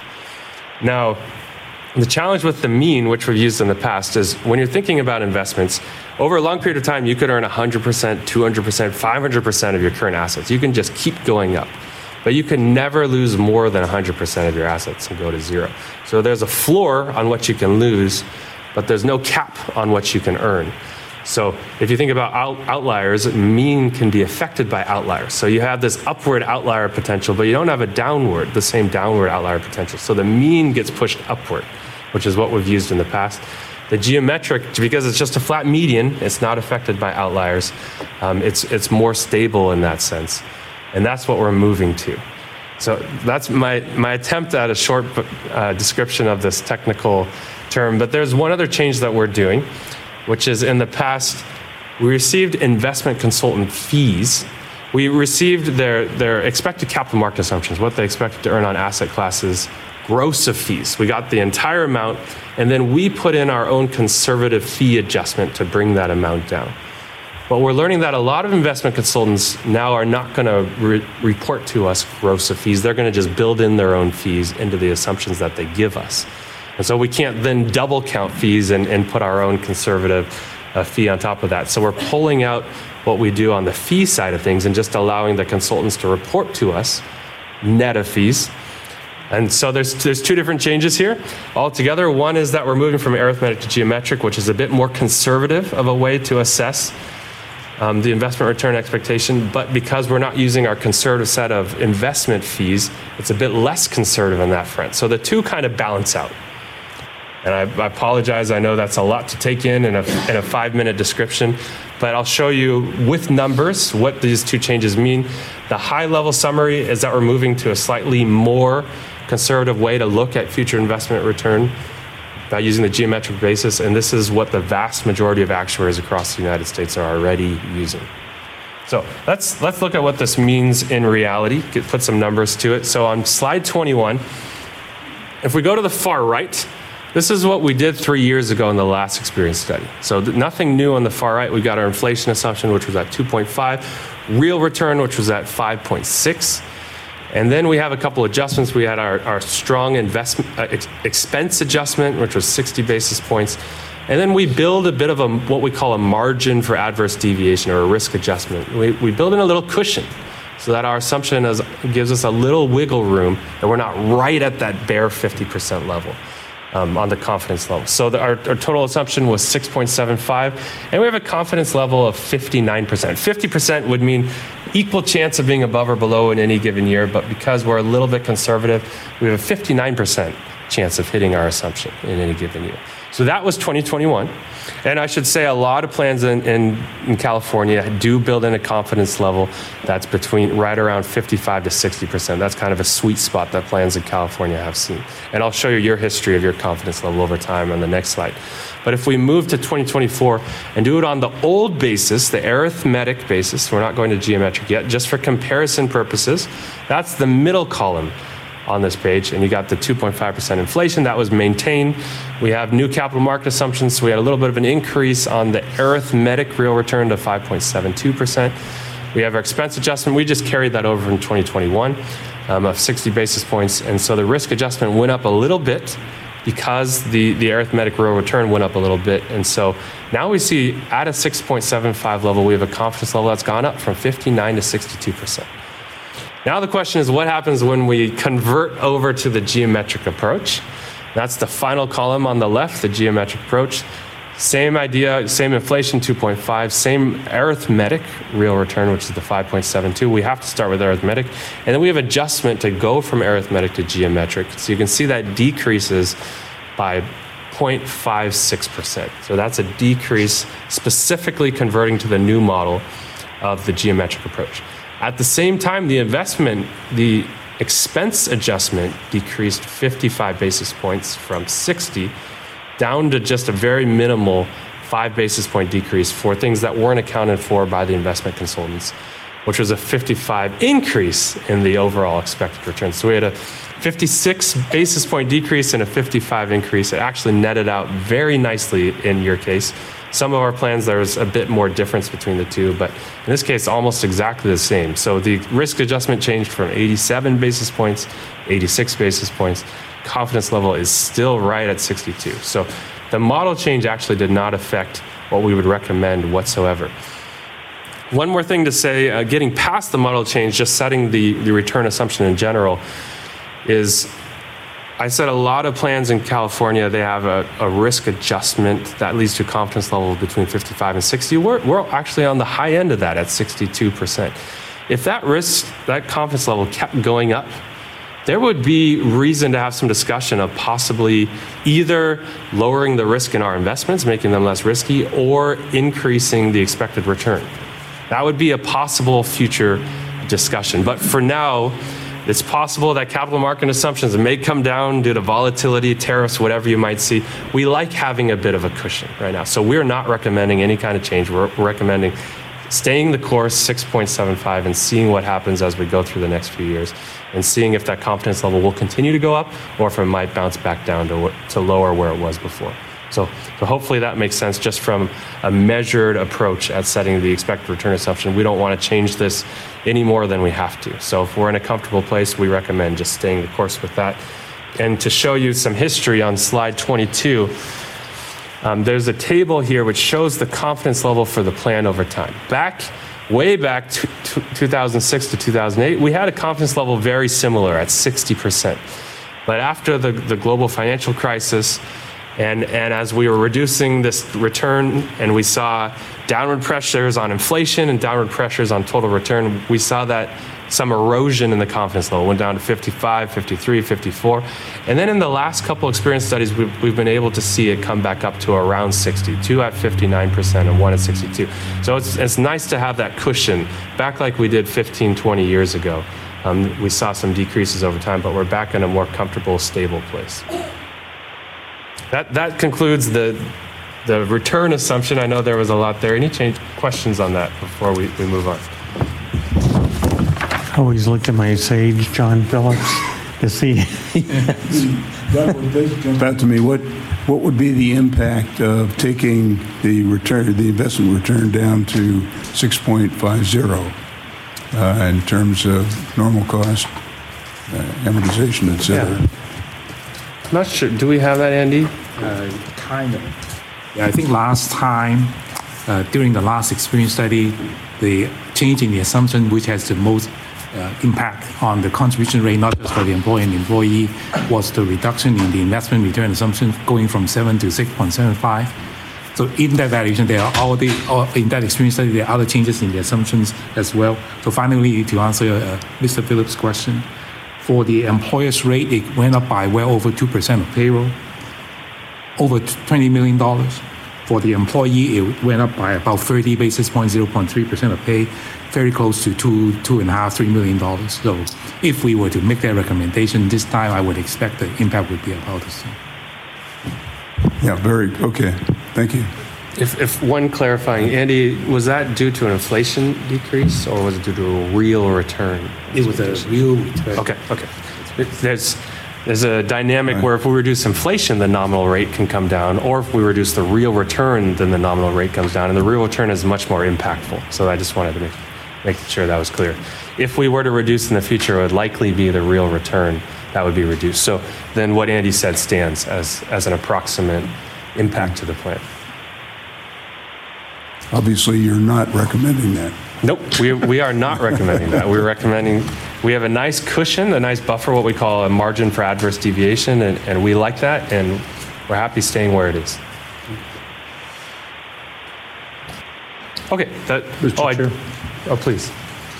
Now, the challenge with the mean, which we've used in the past, is when you're thinking about investments, over a long period of time, you could earn one hundred percent, two hundred percent, five hundred percent of your current assets. You can just keep going up. But you can never lose more than one hundred percent of your assets and go to zero. So there's a floor on what you can lose, but there's no cap on what you can earn. So if you think about out, outliers, mean can be affected by outliers. So you have this upward outlier potential, but you don't have a downward, the same downward outlier potential. So the mean gets pushed upward, which is what we've used in the past. The geometric, because it's just a flat median, it's not affected by outliers. Um, it's, it's more stable in that sense. And that's what we're moving to. So that's my, my attempt at a short uh, description of this technical term. But there's one other change that we're doing, which is in the past, we received investment consultant fees. We received their, their expected capital market assumptions, what they expected to earn on asset classes, gross of fees. We got the entire amount, and then we put in our own conservative fee adjustment to bring that amount down. But we're learning that a lot of investment consultants now are not going to re- report to us gross of fees. They're going to just build in their own fees into the assumptions that they give us. And so we can't then double count fees and, and put our own conservative uh, fee on top of that. So we're pulling out what we do on the fee side of things and just allowing the consultants to report to us net of fees. And so there's there's two different changes here altogether. One is that we're moving from arithmetic to geometric, which is a bit more conservative of a way to assess um, the investment return expectation. But because we're not using our conservative set of investment fees, it's a bit less conservative on that front. So the two kind of balance out. And I, I apologize, I know that's a lot to take in in a, in a five-minute description, but I'll show you with numbers what these two changes mean. The high-level summary is that we're moving to a slightly more conservative way to look at future investment return by using the geometric basis, and this is what the vast majority of actuaries across the United States are already using. So let's, let's look at what this means in reality, get, put some numbers to it. So on slide twenty-one, if we go to the far right, this is what we did three years ago in the last experience study. So th- nothing new on the far right. We got our inflation assumption, which was at two point five, real return, which was at five point six. And then we have a couple adjustments. We had our, our strong investment uh, ex- expense adjustment, which was sixty basis points. And then we build a bit of a what we call a margin for adverse deviation or a risk adjustment. We, we build in a little cushion so that our assumption is, gives us a little wiggle room and we're not right at that bare fifty percent level. um, on the confidence level. So the, our, our total assumption was six point seven five, and we have a confidence level of fifty-nine percent. fifty percent would mean equal chance of being above or below in any given year, but because we're a little bit conservative, we have a fifty-nine percent chance of hitting our assumption in any given year. So that was twenty twenty-one. And I should say a lot of plans in, in, in California do build in a confidence level that's between right around fifty-five to sixty percent. That's kind of a sweet spot that plans in California have seen. And I'll show you your history of your confidence level over time on the next slide. But if we move to twenty twenty-four and do it on the old basis, the arithmetic basis, we're not going to geometric yet, just for comparison purposes, that's the middle column on this page, and you got the two point five percent inflation that was maintained. We have new capital market assumptions, so we had a little bit of an increase on the arithmetic real return to five point seven two percent. We have our expense adjustment. We just carried that over in twenty twenty-one um, of sixty basis points, and so the risk adjustment went up a little bit because the, the arithmetic real return went up a little bit, and so now we see at a six point seven five level, we have a confidence level that's gone up from fifty-nine to sixty-two percent. Now the question is, what happens when we convert over to the geometric approach? That's the final column on the left, the geometric approach. Same idea, same inflation, two point five, same arithmetic real return, which is the five point seven two. We have to start with arithmetic. And then we have adjustment to go from arithmetic to geometric. So you can see that decreases by zero point five six percent. So that's a decrease specifically converting to the new model of the geometric approach. At the same time, the investment, the expense adjustment decreased fifty-five basis points from sixty down to just a very minimal five basis point decrease for things that weren't accounted for by the investment consultants, which was a fifty-five increase in the overall expected return. So we had a fifty-six basis point decrease and a fifty-five increase. It actually netted out very nicely in your case. Some of our plans, there was a bit more difference between the two, but in this case, almost exactly the same. So the risk adjustment changed from eighty-seven basis points, eighty-six basis points. Confidence level is still right at sixty-two. So the model change actually did not affect what we would recommend whatsoever. One more thing to say, uh, getting past the model change, just setting the, the return assumption in general, is I said a lot of plans in California, they have a, a risk adjustment that leads to a confidence level between fifty-five and sixty. We're, we're actually on the high end of that at sixty-two percent. If that risk, that confidence level kept going up, there would be reason to have some discussion of possibly either lowering the risk in our investments, making them less risky, or increasing the expected return. That would be a possible future discussion. But for now, it's possible that capital market assumptions may come down due to volatility, tariffs, whatever you might see. We like having a bit of a cushion right now. So we're not recommending any kind of change. We're recommending staying the course, six point seven five, and seeing what happens as we go through the next few years, and seeing if that confidence level will continue to go up or if it might bounce back down to, to lower where it was before. So, so hopefully that makes sense just from a measured approach at setting the expected return assumption. We don't want to change this any more than we have to. So if we're in a comfortable place, we recommend just staying the course with that. And to show you some history on slide twenty-two, um, there's a table here which shows the confidence level for the plan over time. Back, way back to, to two thousand six to two thousand eight, we had a confidence level very similar at sixty percent. But after the, the global financial crisis, And, and as we were reducing this return and we saw downward pressures on inflation and downward pressures on total return, we saw that some erosion in the confidence level went down to fifty-five, fifty-three, fifty-four. And then in the last couple experience studies, we've, we've been able to see it come back up to around sixty, two at fifty-nine percent and one at sixty-two. So it's, it's nice to have that cushion back like we did fifteen, twenty years ago. Um, we saw some decreases over time, but we're back in a more comfortable, stable place. That that concludes the the return assumption. I know there was a lot there. Any change questions on that before we, we move on? I always looked at my sage, John Phillips, to see. Back to me, what what would be the impact of taking the return, the investment return down to six point five zero uh, in terms of normal cost, uh, amortization, et cetera? Yeah. I'm not sure. Do we have that, Andy? Uh, kind of. Yeah, I think last time, uh, during the last experience study, the change in the assumption, which has the most uh, impact on the contribution rate, not just for the employer and the employee, was the reduction in the investment return assumption going from seven to six point seven five. So in that valuation, there are all the, all, in that experience study, there are other changes in the assumptions as well. So finally, to answer uh, Mister Phillips' question, for the employer's rate, it went up by well over two percent of payroll, over twenty million dollars. For the employee, it went up by about thirty basis points, zero point three percent of pay, very close to two, two and a half, three million dollars. So if we were to make that recommendation this time, I would expect the impact would be about the same. Yeah, very, okay, thank you. If, if one clarifying, Andy, was that due to an inflation decrease or was it due to a real return? It was a real return. Okay, okay. It- There's, there's a dynamic where if we reduce inflation, the nominal rate can come down, or if we reduce the real return, then the nominal rate comes down, and the real return is much more impactful. So I just wanted to make, make sure that was clear. If we were to reduce in the future, it would likely be the real return that would be reduced. So then what Andy said stands as, as an approximate impact to the plan. Obviously, you're not recommending that. Nope, we, we are not recommending that. We're recommending, we have a nice cushion, a nice buffer, what we call a margin for adverse deviation, and, and we like that, and we're happy staying where it is. Okay, that, Mister oh, I, Chair. oh, please.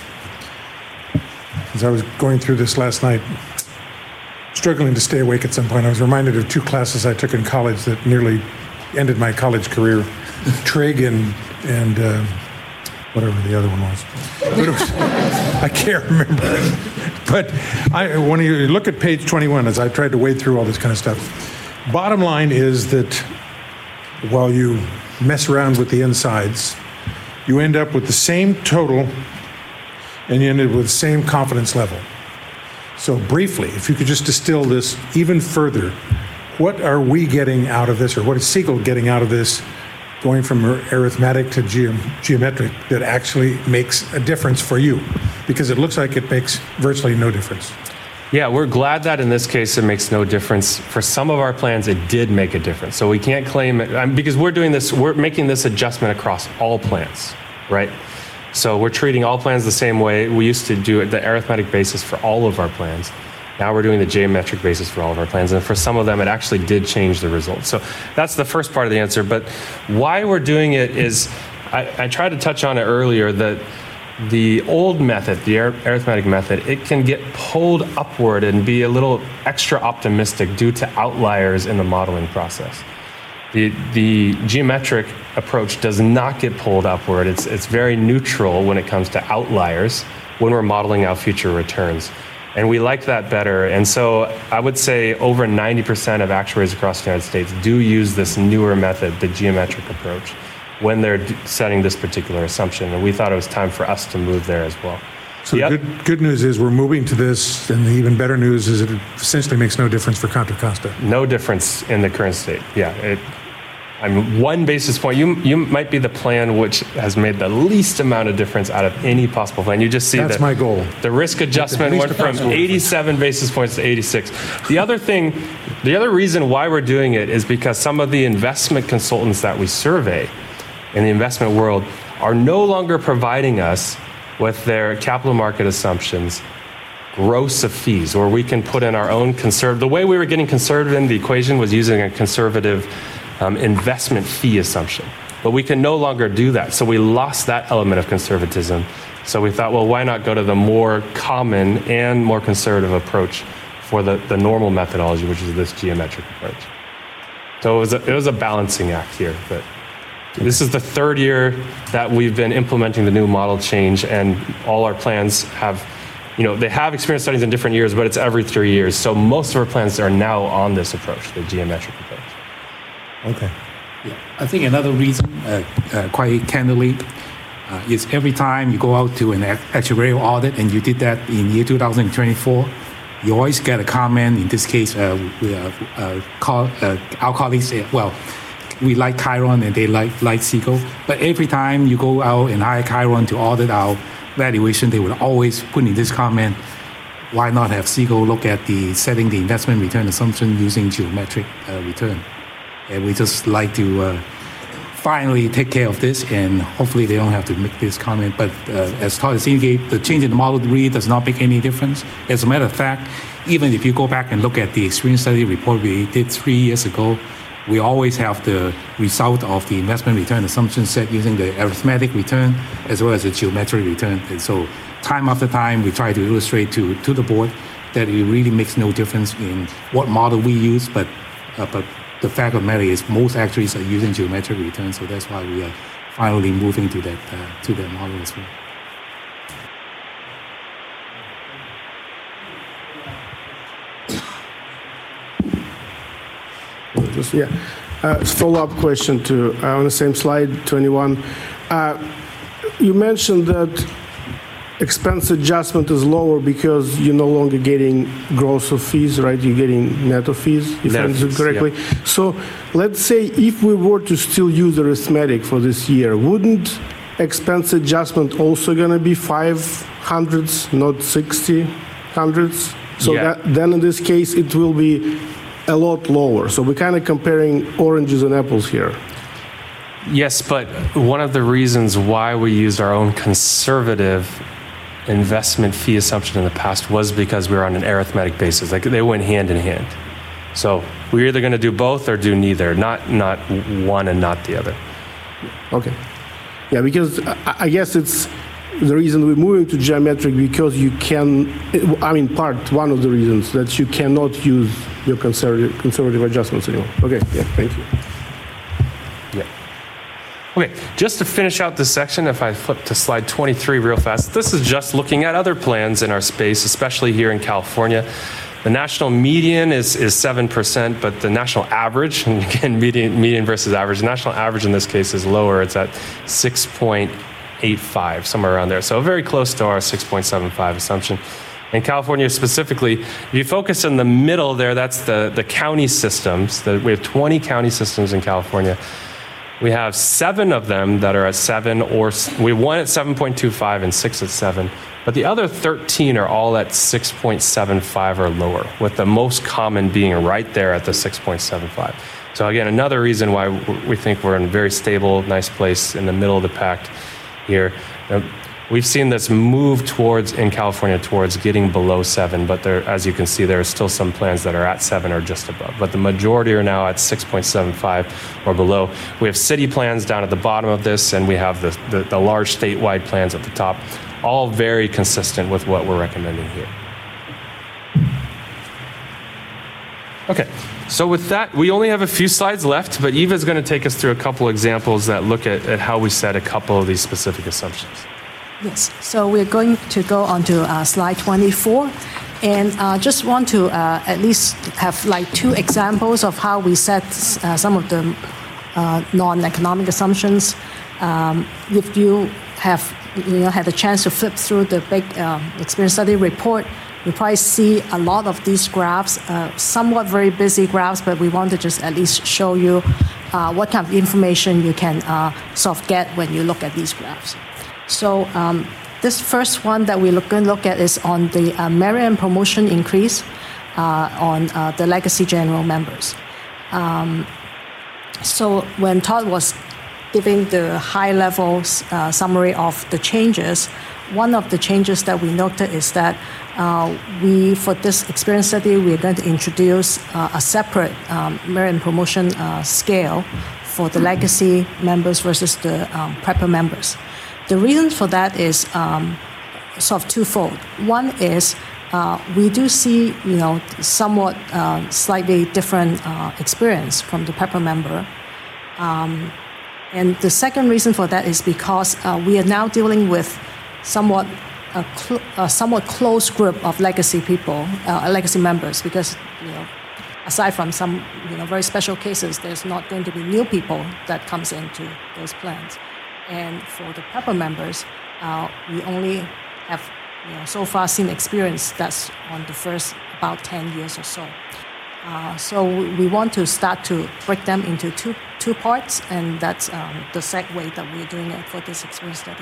As I was going through this last night, struggling to stay awake at some point, I was reminded of two classes I took in college that nearly ended my college career. Trig and, and uh, whatever the other one was. But it was I can't remember. But I, when you look at page twenty-one, as I tried to wade through all this kind of stuff, bottom line is that while you mess around with the insides, you end up with the same total and you end up with the same confidence level. So briefly, if you could just distill this even further, what are we getting out of this, or what is Siegel getting out of this, going from arithmetic to geom- geometric, that actually makes a difference for you? Because it looks like it makes virtually no difference. Yeah, we're glad that in this case it makes no difference. For some of our plans, it did make a difference. So we can't claim it, um, because we're doing this, we're making this adjustment across all plans, right? So we're treating all plans the same way. We used to do it, the arithmetic basis for all of our plans. Now we're doing the geometric basis for all of our plans. And for some of them, it actually did change the results. So that's the first part of the answer. But why we're doing it is, I, I tried to touch on it earlier, that the old method, the arithmetic method, it can get pulled upward and be a little extra optimistic due to outliers in the modeling process. The, the geometric approach does not get pulled upward. It's, it's very neutral when it comes to outliers when we're modeling out future returns. And we like that better. And so I would say over ninety percent of actuaries across the United States do use this newer method, the geometric approach, when they're setting this particular assumption. And we thought it was time for us to move there as well. So Yep. the good, good news is we're moving to this, and the even better news is it essentially makes no difference for Contra Costa. No difference in the current state. Yeah. It, I mean, one basis point, you, you might be the plan which has made the least amount of difference out of any possible plan. You just see That's that my goal. the risk adjustment least went from possible eighty-seven basis points to eighty-six. The other thing, the other reason why we're doing it is because some of the investment consultants that we survey in the investment world are no longer providing us with their capital market assumptions gross of fees, or we can put in our own conservative. The way we were getting conservative in the equation was using a conservative Um, investment fee assumption. But we can no longer do that. So we lost that element of conservatism. So we thought, well, why not go to the more common and more conservative approach for the, the normal methodology, which is this geometric approach. So it was a, it was a balancing act here. But this is the third year that we've been implementing the new model change, and all our plans have, you know, they have experience studies in different years, but it's every three years. So most of our plans are now on this approach, the geometric approach. Okay. Yeah. I think another reason, uh, uh, quite candidly, uh, is every time you go out to an act- actuarial audit, and you did that in year two thousand twenty-four, you always get a comment. In this case, uh, we, uh, uh, call, uh, our colleagues say, well, we like Chiron and they like, like Siegel. But every time you go out and hire Chiron to audit our valuation, they would always put in this comment, why not have Siegel look at the setting the investment return assumption using geometric uh, return? And we just like to uh, finally take care of this, and hopefully they don't have to make this comment. But uh, as Todd has indicated, the change in the model really does not make any difference. As a matter of fact, even if you go back and look at the experience study report we did three years ago, we always have the result of the investment return assumption set using the arithmetic return as well as the geometric return. And so time after time, we try to illustrate to, to the board that it really makes no difference in what model we use, but uh, but the fact of the matter is most actuaries are using geometric return, so that's why we are finally moving to that uh, to that model as well. Just, yeah, uh, follow-up question to uh, on the same slide twenty-one. Uh, you mentioned that expense adjustment is lower because you're no longer getting gross of fees, right? You're getting net of fees, if I understood correctly. Yeah. So let's say if we were to still use arithmetic for this year, wouldn't expense adjustment also going to be five hundreds, not sixty hundreds? So yeah. that, then in this case, it will be a lot lower. So we're kind of comparing oranges and apples here. Yes, but one of the reasons why we used our own conservative investment fee assumption in the past was because we were on an arithmetic basis. Like they went hand in hand. So we're either going to do both or do neither, not not one and not the other. Okay. Yeah, because I guess it's the reason we're moving to geometric because you can, I mean, part, one of the reasons that you cannot use your conservative, conservative adjustments anymore. Okay, yeah, thank you. Yeah. Okay, just to finish out this section, if I flip to slide twenty-three real fast, this is just looking at other plans in our space, especially here in California. The national median is, is seven percent, but the national average, and again, median, median versus average, the national average in this case is lower. It's at six point eight five, somewhere around there. So very close to our six point seven five assumption. In California specifically, if you focus in the middle there, that's the, the county systems. The, we have twenty county systems in California. We have seven of them that are at seven, or we have one at seven point two five and six at seven, but the other thirteen are all at six point seven five or lower, with the most common being right there at the six point seven five. So again, another reason why we think we're in a very stable, nice place in the middle of the pack here. Now, we've seen this move towards, in California, towards getting below seven, but there, as you can see, there are still some plans that are at seven or just above, but the majority are now at six point seven five or below. We have city plans down at the bottom of this, and we have the, the, the large statewide plans at the top, all very consistent with what we're recommending here. Okay, so with that, we only have a few slides left, but Eva is going to take us through a couple examples that look at, at how we set a couple of these specific assumptions. Yes, so we're going to go on to uh, slide twenty-four, and uh, just want to uh, at least have like two examples of how we set uh, some of the uh, non-economic assumptions. Um, if you have you know, had a chance to flip through the big uh, experience study report, you probably see a lot of these graphs, uh, somewhat very busy graphs, but we want to just at least show you uh, what kind of information you can uh, sort of get when you look at these graphs. So um, this first one that we're going to look at is on the uh, merit and promotion increase uh, on uh, the legacy general members. Um, so when Todd was giving the high-level uh, summary of the changes, one of the changes that we noted is that uh, we, for this experience study, we are going to introduce uh, a separate um, merit and promotion uh, scale for the legacy members versus the um, prepper members. The reason for that is um, sort of twofold. One is uh, we do see, you know, somewhat uh, slightly different uh, experience from the prepper member. Um, and the second reason for that is because uh, we are now dealing with somewhat a, cl- a somewhat close group of legacy people, uh, legacy members, because, you know, aside from some, you know, very special cases, there's not going to be new people that comes into those plans. And for the prepper members, uh, we only have, you know, so far seen experience that's on the first about ten years or so. Uh, so we want to start to break them into two two parts, and that's um, the second way that we're doing it for this experience study.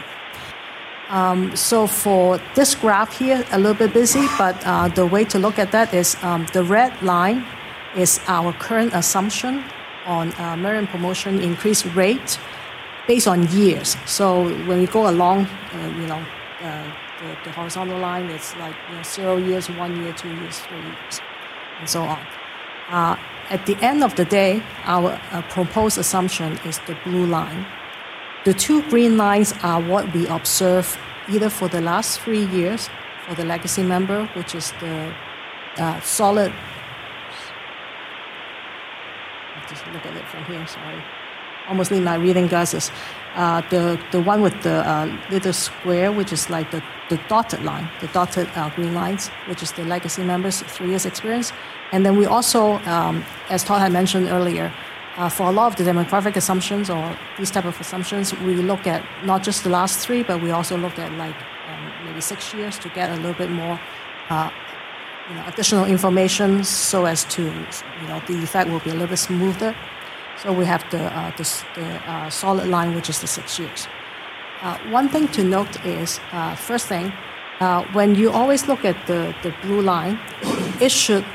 Um, so for this graph here, a little bit busy, but uh, the way to look at that is um, the red line is our current assumption on uh, merit and promotion increase rate based on years. So when we go along, uh, you know, uh, the, the horizontal line, it's like you know, zero years, one year, two years, three years, and so on. Uh, at the end of the day, our uh, proposed assumption is the blue line. The two green lines are what we observe either for the last three years for the legacy member, which is the uh, solid. I'll just look at it from here, sorry. Almost need my reading glasses. Uh, the, the one with the uh, little square, which is like the, the dotted line, the dotted uh, green lines, which is the legacy members' three years experience. And then we also, um, as Todd had mentioned earlier, uh, for a lot of the demographic assumptions or these type of assumptions, we look at not just the last three, but we also look at like um, maybe six years to get a little bit more uh, you know, additional information so as to, you know, the effect will be a little bit smoother. So we have the, uh, the, the uh, solid line, which is the six years. Uh, one thing to note is, uh, first thing, uh, when you always look at the, the blue line, it should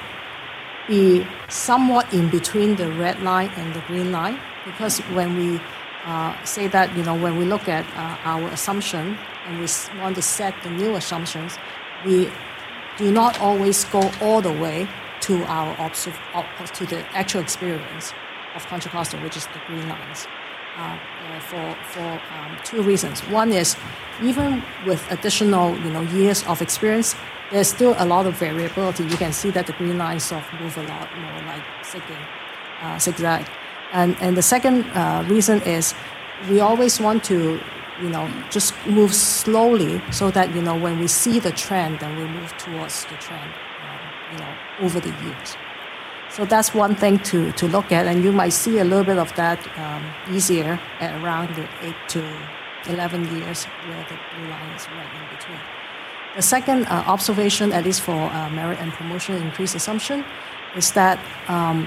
be somewhat in between the red line and the green line, because when we uh, say that, you know, when we look at uh, our assumption and we want to set the new assumptions, we do not always go all the way to our observ- to the actual experience of Contra Costa, which is the green lines, uh, uh, for for um, two reasons. One is, even with additional you know years of experience, there's still a lot of variability. You can see that the green lines sort of move a lot more like zigging, uh, zigzag. And and the second uh, reason is, we always want to you know just move slowly so that you know when we see the trend, then we move towards the trend, um, you know, over the years. So that's one thing to, to look at, and you might see a little bit of that um, easier at around the eight to eleven years, where the blue line is right in between. The second uh, observation, at least for uh, merit and promotion increase assumption, is that um,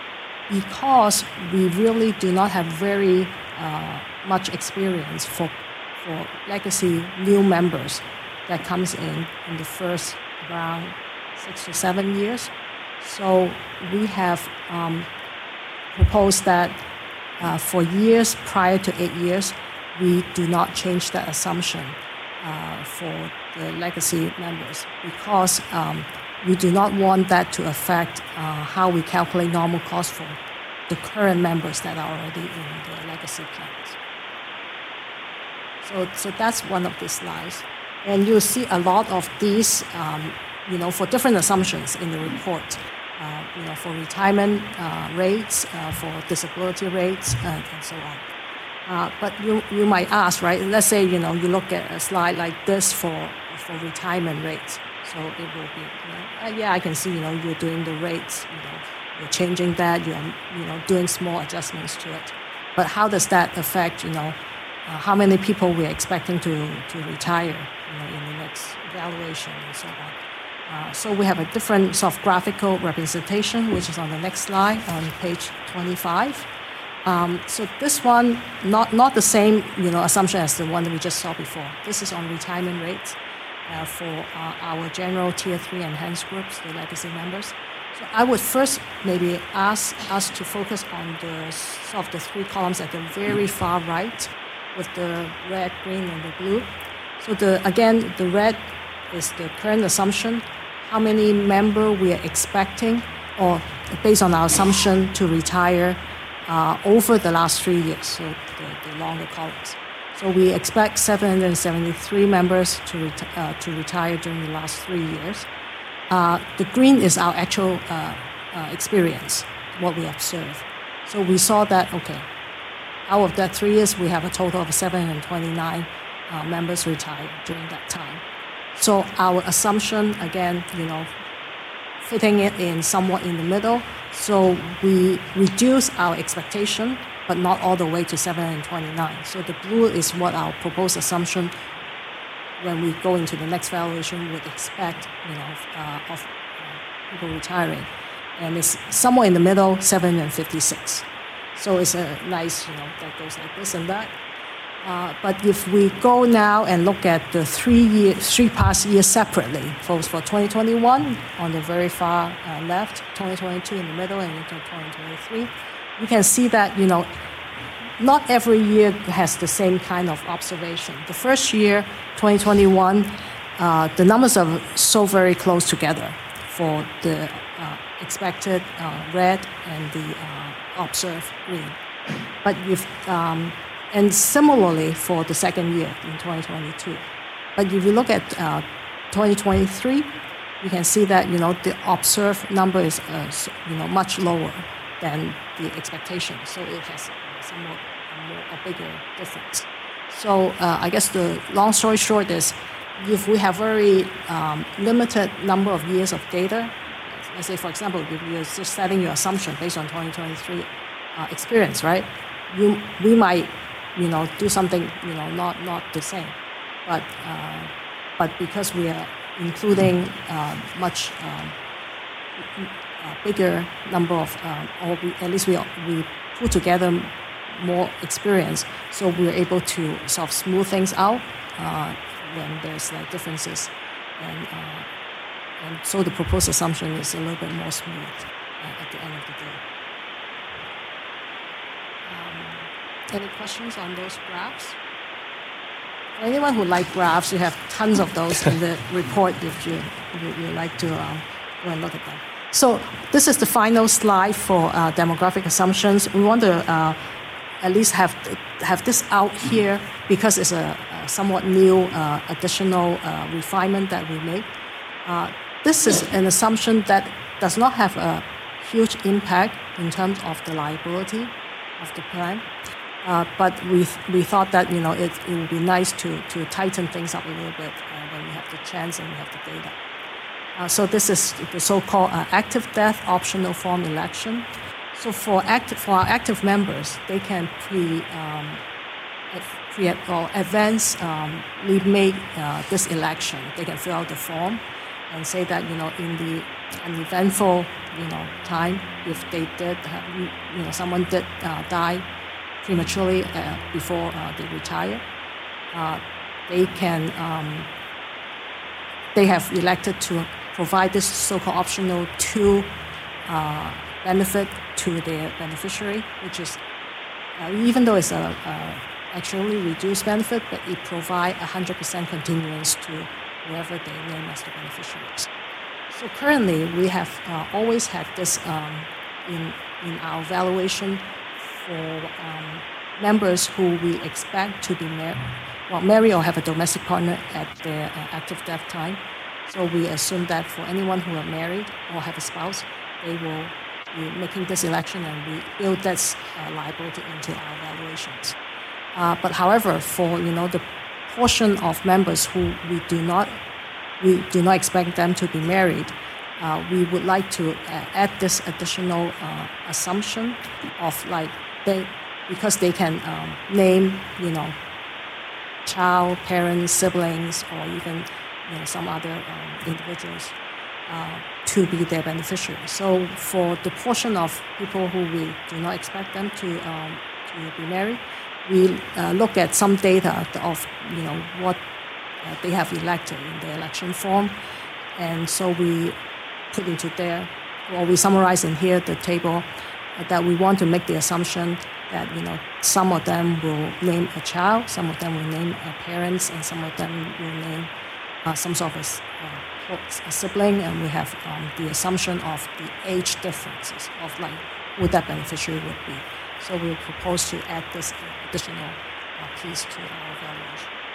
because we really do not have very uh, much experience for for legacy new members that comes in in the first around six to seven years. So we have um, proposed that uh, for years prior to eight years, we do not change that assumption uh, for the legacy members, because um, we do not want that to affect uh, how we calculate normal cost for the current members that are already in the legacy plans. So, so that's one of the slides. And you'll see a lot of these um, you know, for different assumptions in the report, uh, you know, for retirement uh, rates, uh, for disability rates, and, and so on. Uh, but you you might ask, right? Let's say you know you look at a slide like this for for retirement rates. So it will be, you know, uh, yeah, I can see, you know, you're doing the rates, you know, you're changing that, you're you know doing small adjustments to it. But how does that affect, you know, uh, how many people we're expecting to to retire, you know, in the next evaluation and so on. Uh, so we have a different sort of graphical representation, which is on the next slide on page twenty-five. Um, so this one, not not the same, you know, assumption as the one that we just saw before. This is on retirement rates uh, for uh, our general tier three enhanced groups, the legacy members. So I would first maybe ask us to focus on the sort of the three columns at the very far right, with the red, green, and the blue. So the again, the red is the current assumption, how many member we are expecting, or based on our assumption, to retire uh, over the last three years, so the, the longer columns. So we expect seven hundred seventy-three members to, reti- uh, to retire during the last three years. Uh, the green is our actual uh, uh, experience, what we observe. So we saw that, okay, out of that three years, we have a total of seven hundred twenty-nine uh, members retire during that time. So our assumption, again, you know, fitting it in somewhat in the middle. So we reduce our expectation, but not all the way to seven hundred twenty-nine. So the blue is what our proposed assumption, when we go into the next valuation, would expect, you know, uh, of uh, people retiring. And it's somewhere in the middle, seven hundred fifty-six. So it's a nice, you know, that goes like this and that. Uh, but if we go now and look at the three year, three past years separately, for, for twenty twenty-one on the very far uh, left, twenty twenty-two in the middle, and into twenty twenty-three, you can see that, you know, not every year has the same kind of observation. The first year, twenty twenty-one, uh, the numbers are so very close together for the uh, expected uh, red and the uh, observed green. But if, um, and similarly for the second year in twenty twenty-two. But if you look at uh, twenty twenty-three, you can see that, you know, the observed number is, uh, you know, much lower than the expectation. So it has somewhat a, more, a bigger difference. So uh, I guess the long story short is, if we have very um, limited number of years of data, let's say, for example, if you're just setting your assumption based on twenty twenty-three uh, experience, right? You, we might, you know, do something, you know, not, not the same. But, uh, but because we are including uh, much um, a bigger number of, um, or we, at least we, we put together more experience, so we're able to sort of smooth things out uh, when there's like differences. And, uh, and so the proposed assumption is a little bit more smooth uh, at the end of the day. Um, any questions on those graphs? For anyone who like graphs, you have tons of those in the report if you you, you like to uh, go and look at them. So this is the final slide for uh, demographic assumptions. We want to uh, at least have have this out here because it's a, a somewhat new uh, additional uh, refinement that we made. Uh, this is an assumption that does not have a huge impact in terms of the liability of the plan. Uh, but we we thought that, you know, it, it would be nice to, to tighten things up a little bit uh, when we have the chance and we have the data. Uh, so this is the so-called uh, active death optional form election. So for active for our active members, they can pre um, pre or advance um, we make uh, this election. They can fill out the form and say that, you know, in the an eventful, you know, time, if they did have, you know, someone did uh, die prematurely uh, before uh, they retire, uh, they can um, they have elected to provide this so-called optional two uh, benefit to their beneficiary, which is uh, even though it's a, a actually reduced benefit, but it provides one hundred percent continuance to whoever they name as the beneficiaries. So currently, we have uh, always had this um, in in our valuation for um, members who we expect to be married, well, marry or have a domestic partner at their uh, active death time. So we assume that for anyone who are married or have a spouse, they will be making this election, and we build this uh, liability into our valuations. Uh, but however, for, you know, the portion of members who we do not we do not expect them to be married, uh, we would like to uh, add this additional uh, assumption of, like, they, because they can um, name, you know, child, parents, siblings, or even, you know, some other um, individuals uh, to be their beneficiaries. So for the portion of people who we do not expect them to um, to be married, we uh, look at some data of, you know, what uh, they have elected in the election form, and so we put into there, or we summarize in here the table uh, that we want to make the assumption that, you know, some of them will name a child, some of them will name a parents, and some of them will name uh, some sort of a, uh, a sibling, and we have um, the assumption of the age differences of, like, who that beneficiary would be. So we propose to add this additional uh, piece to our evaluation.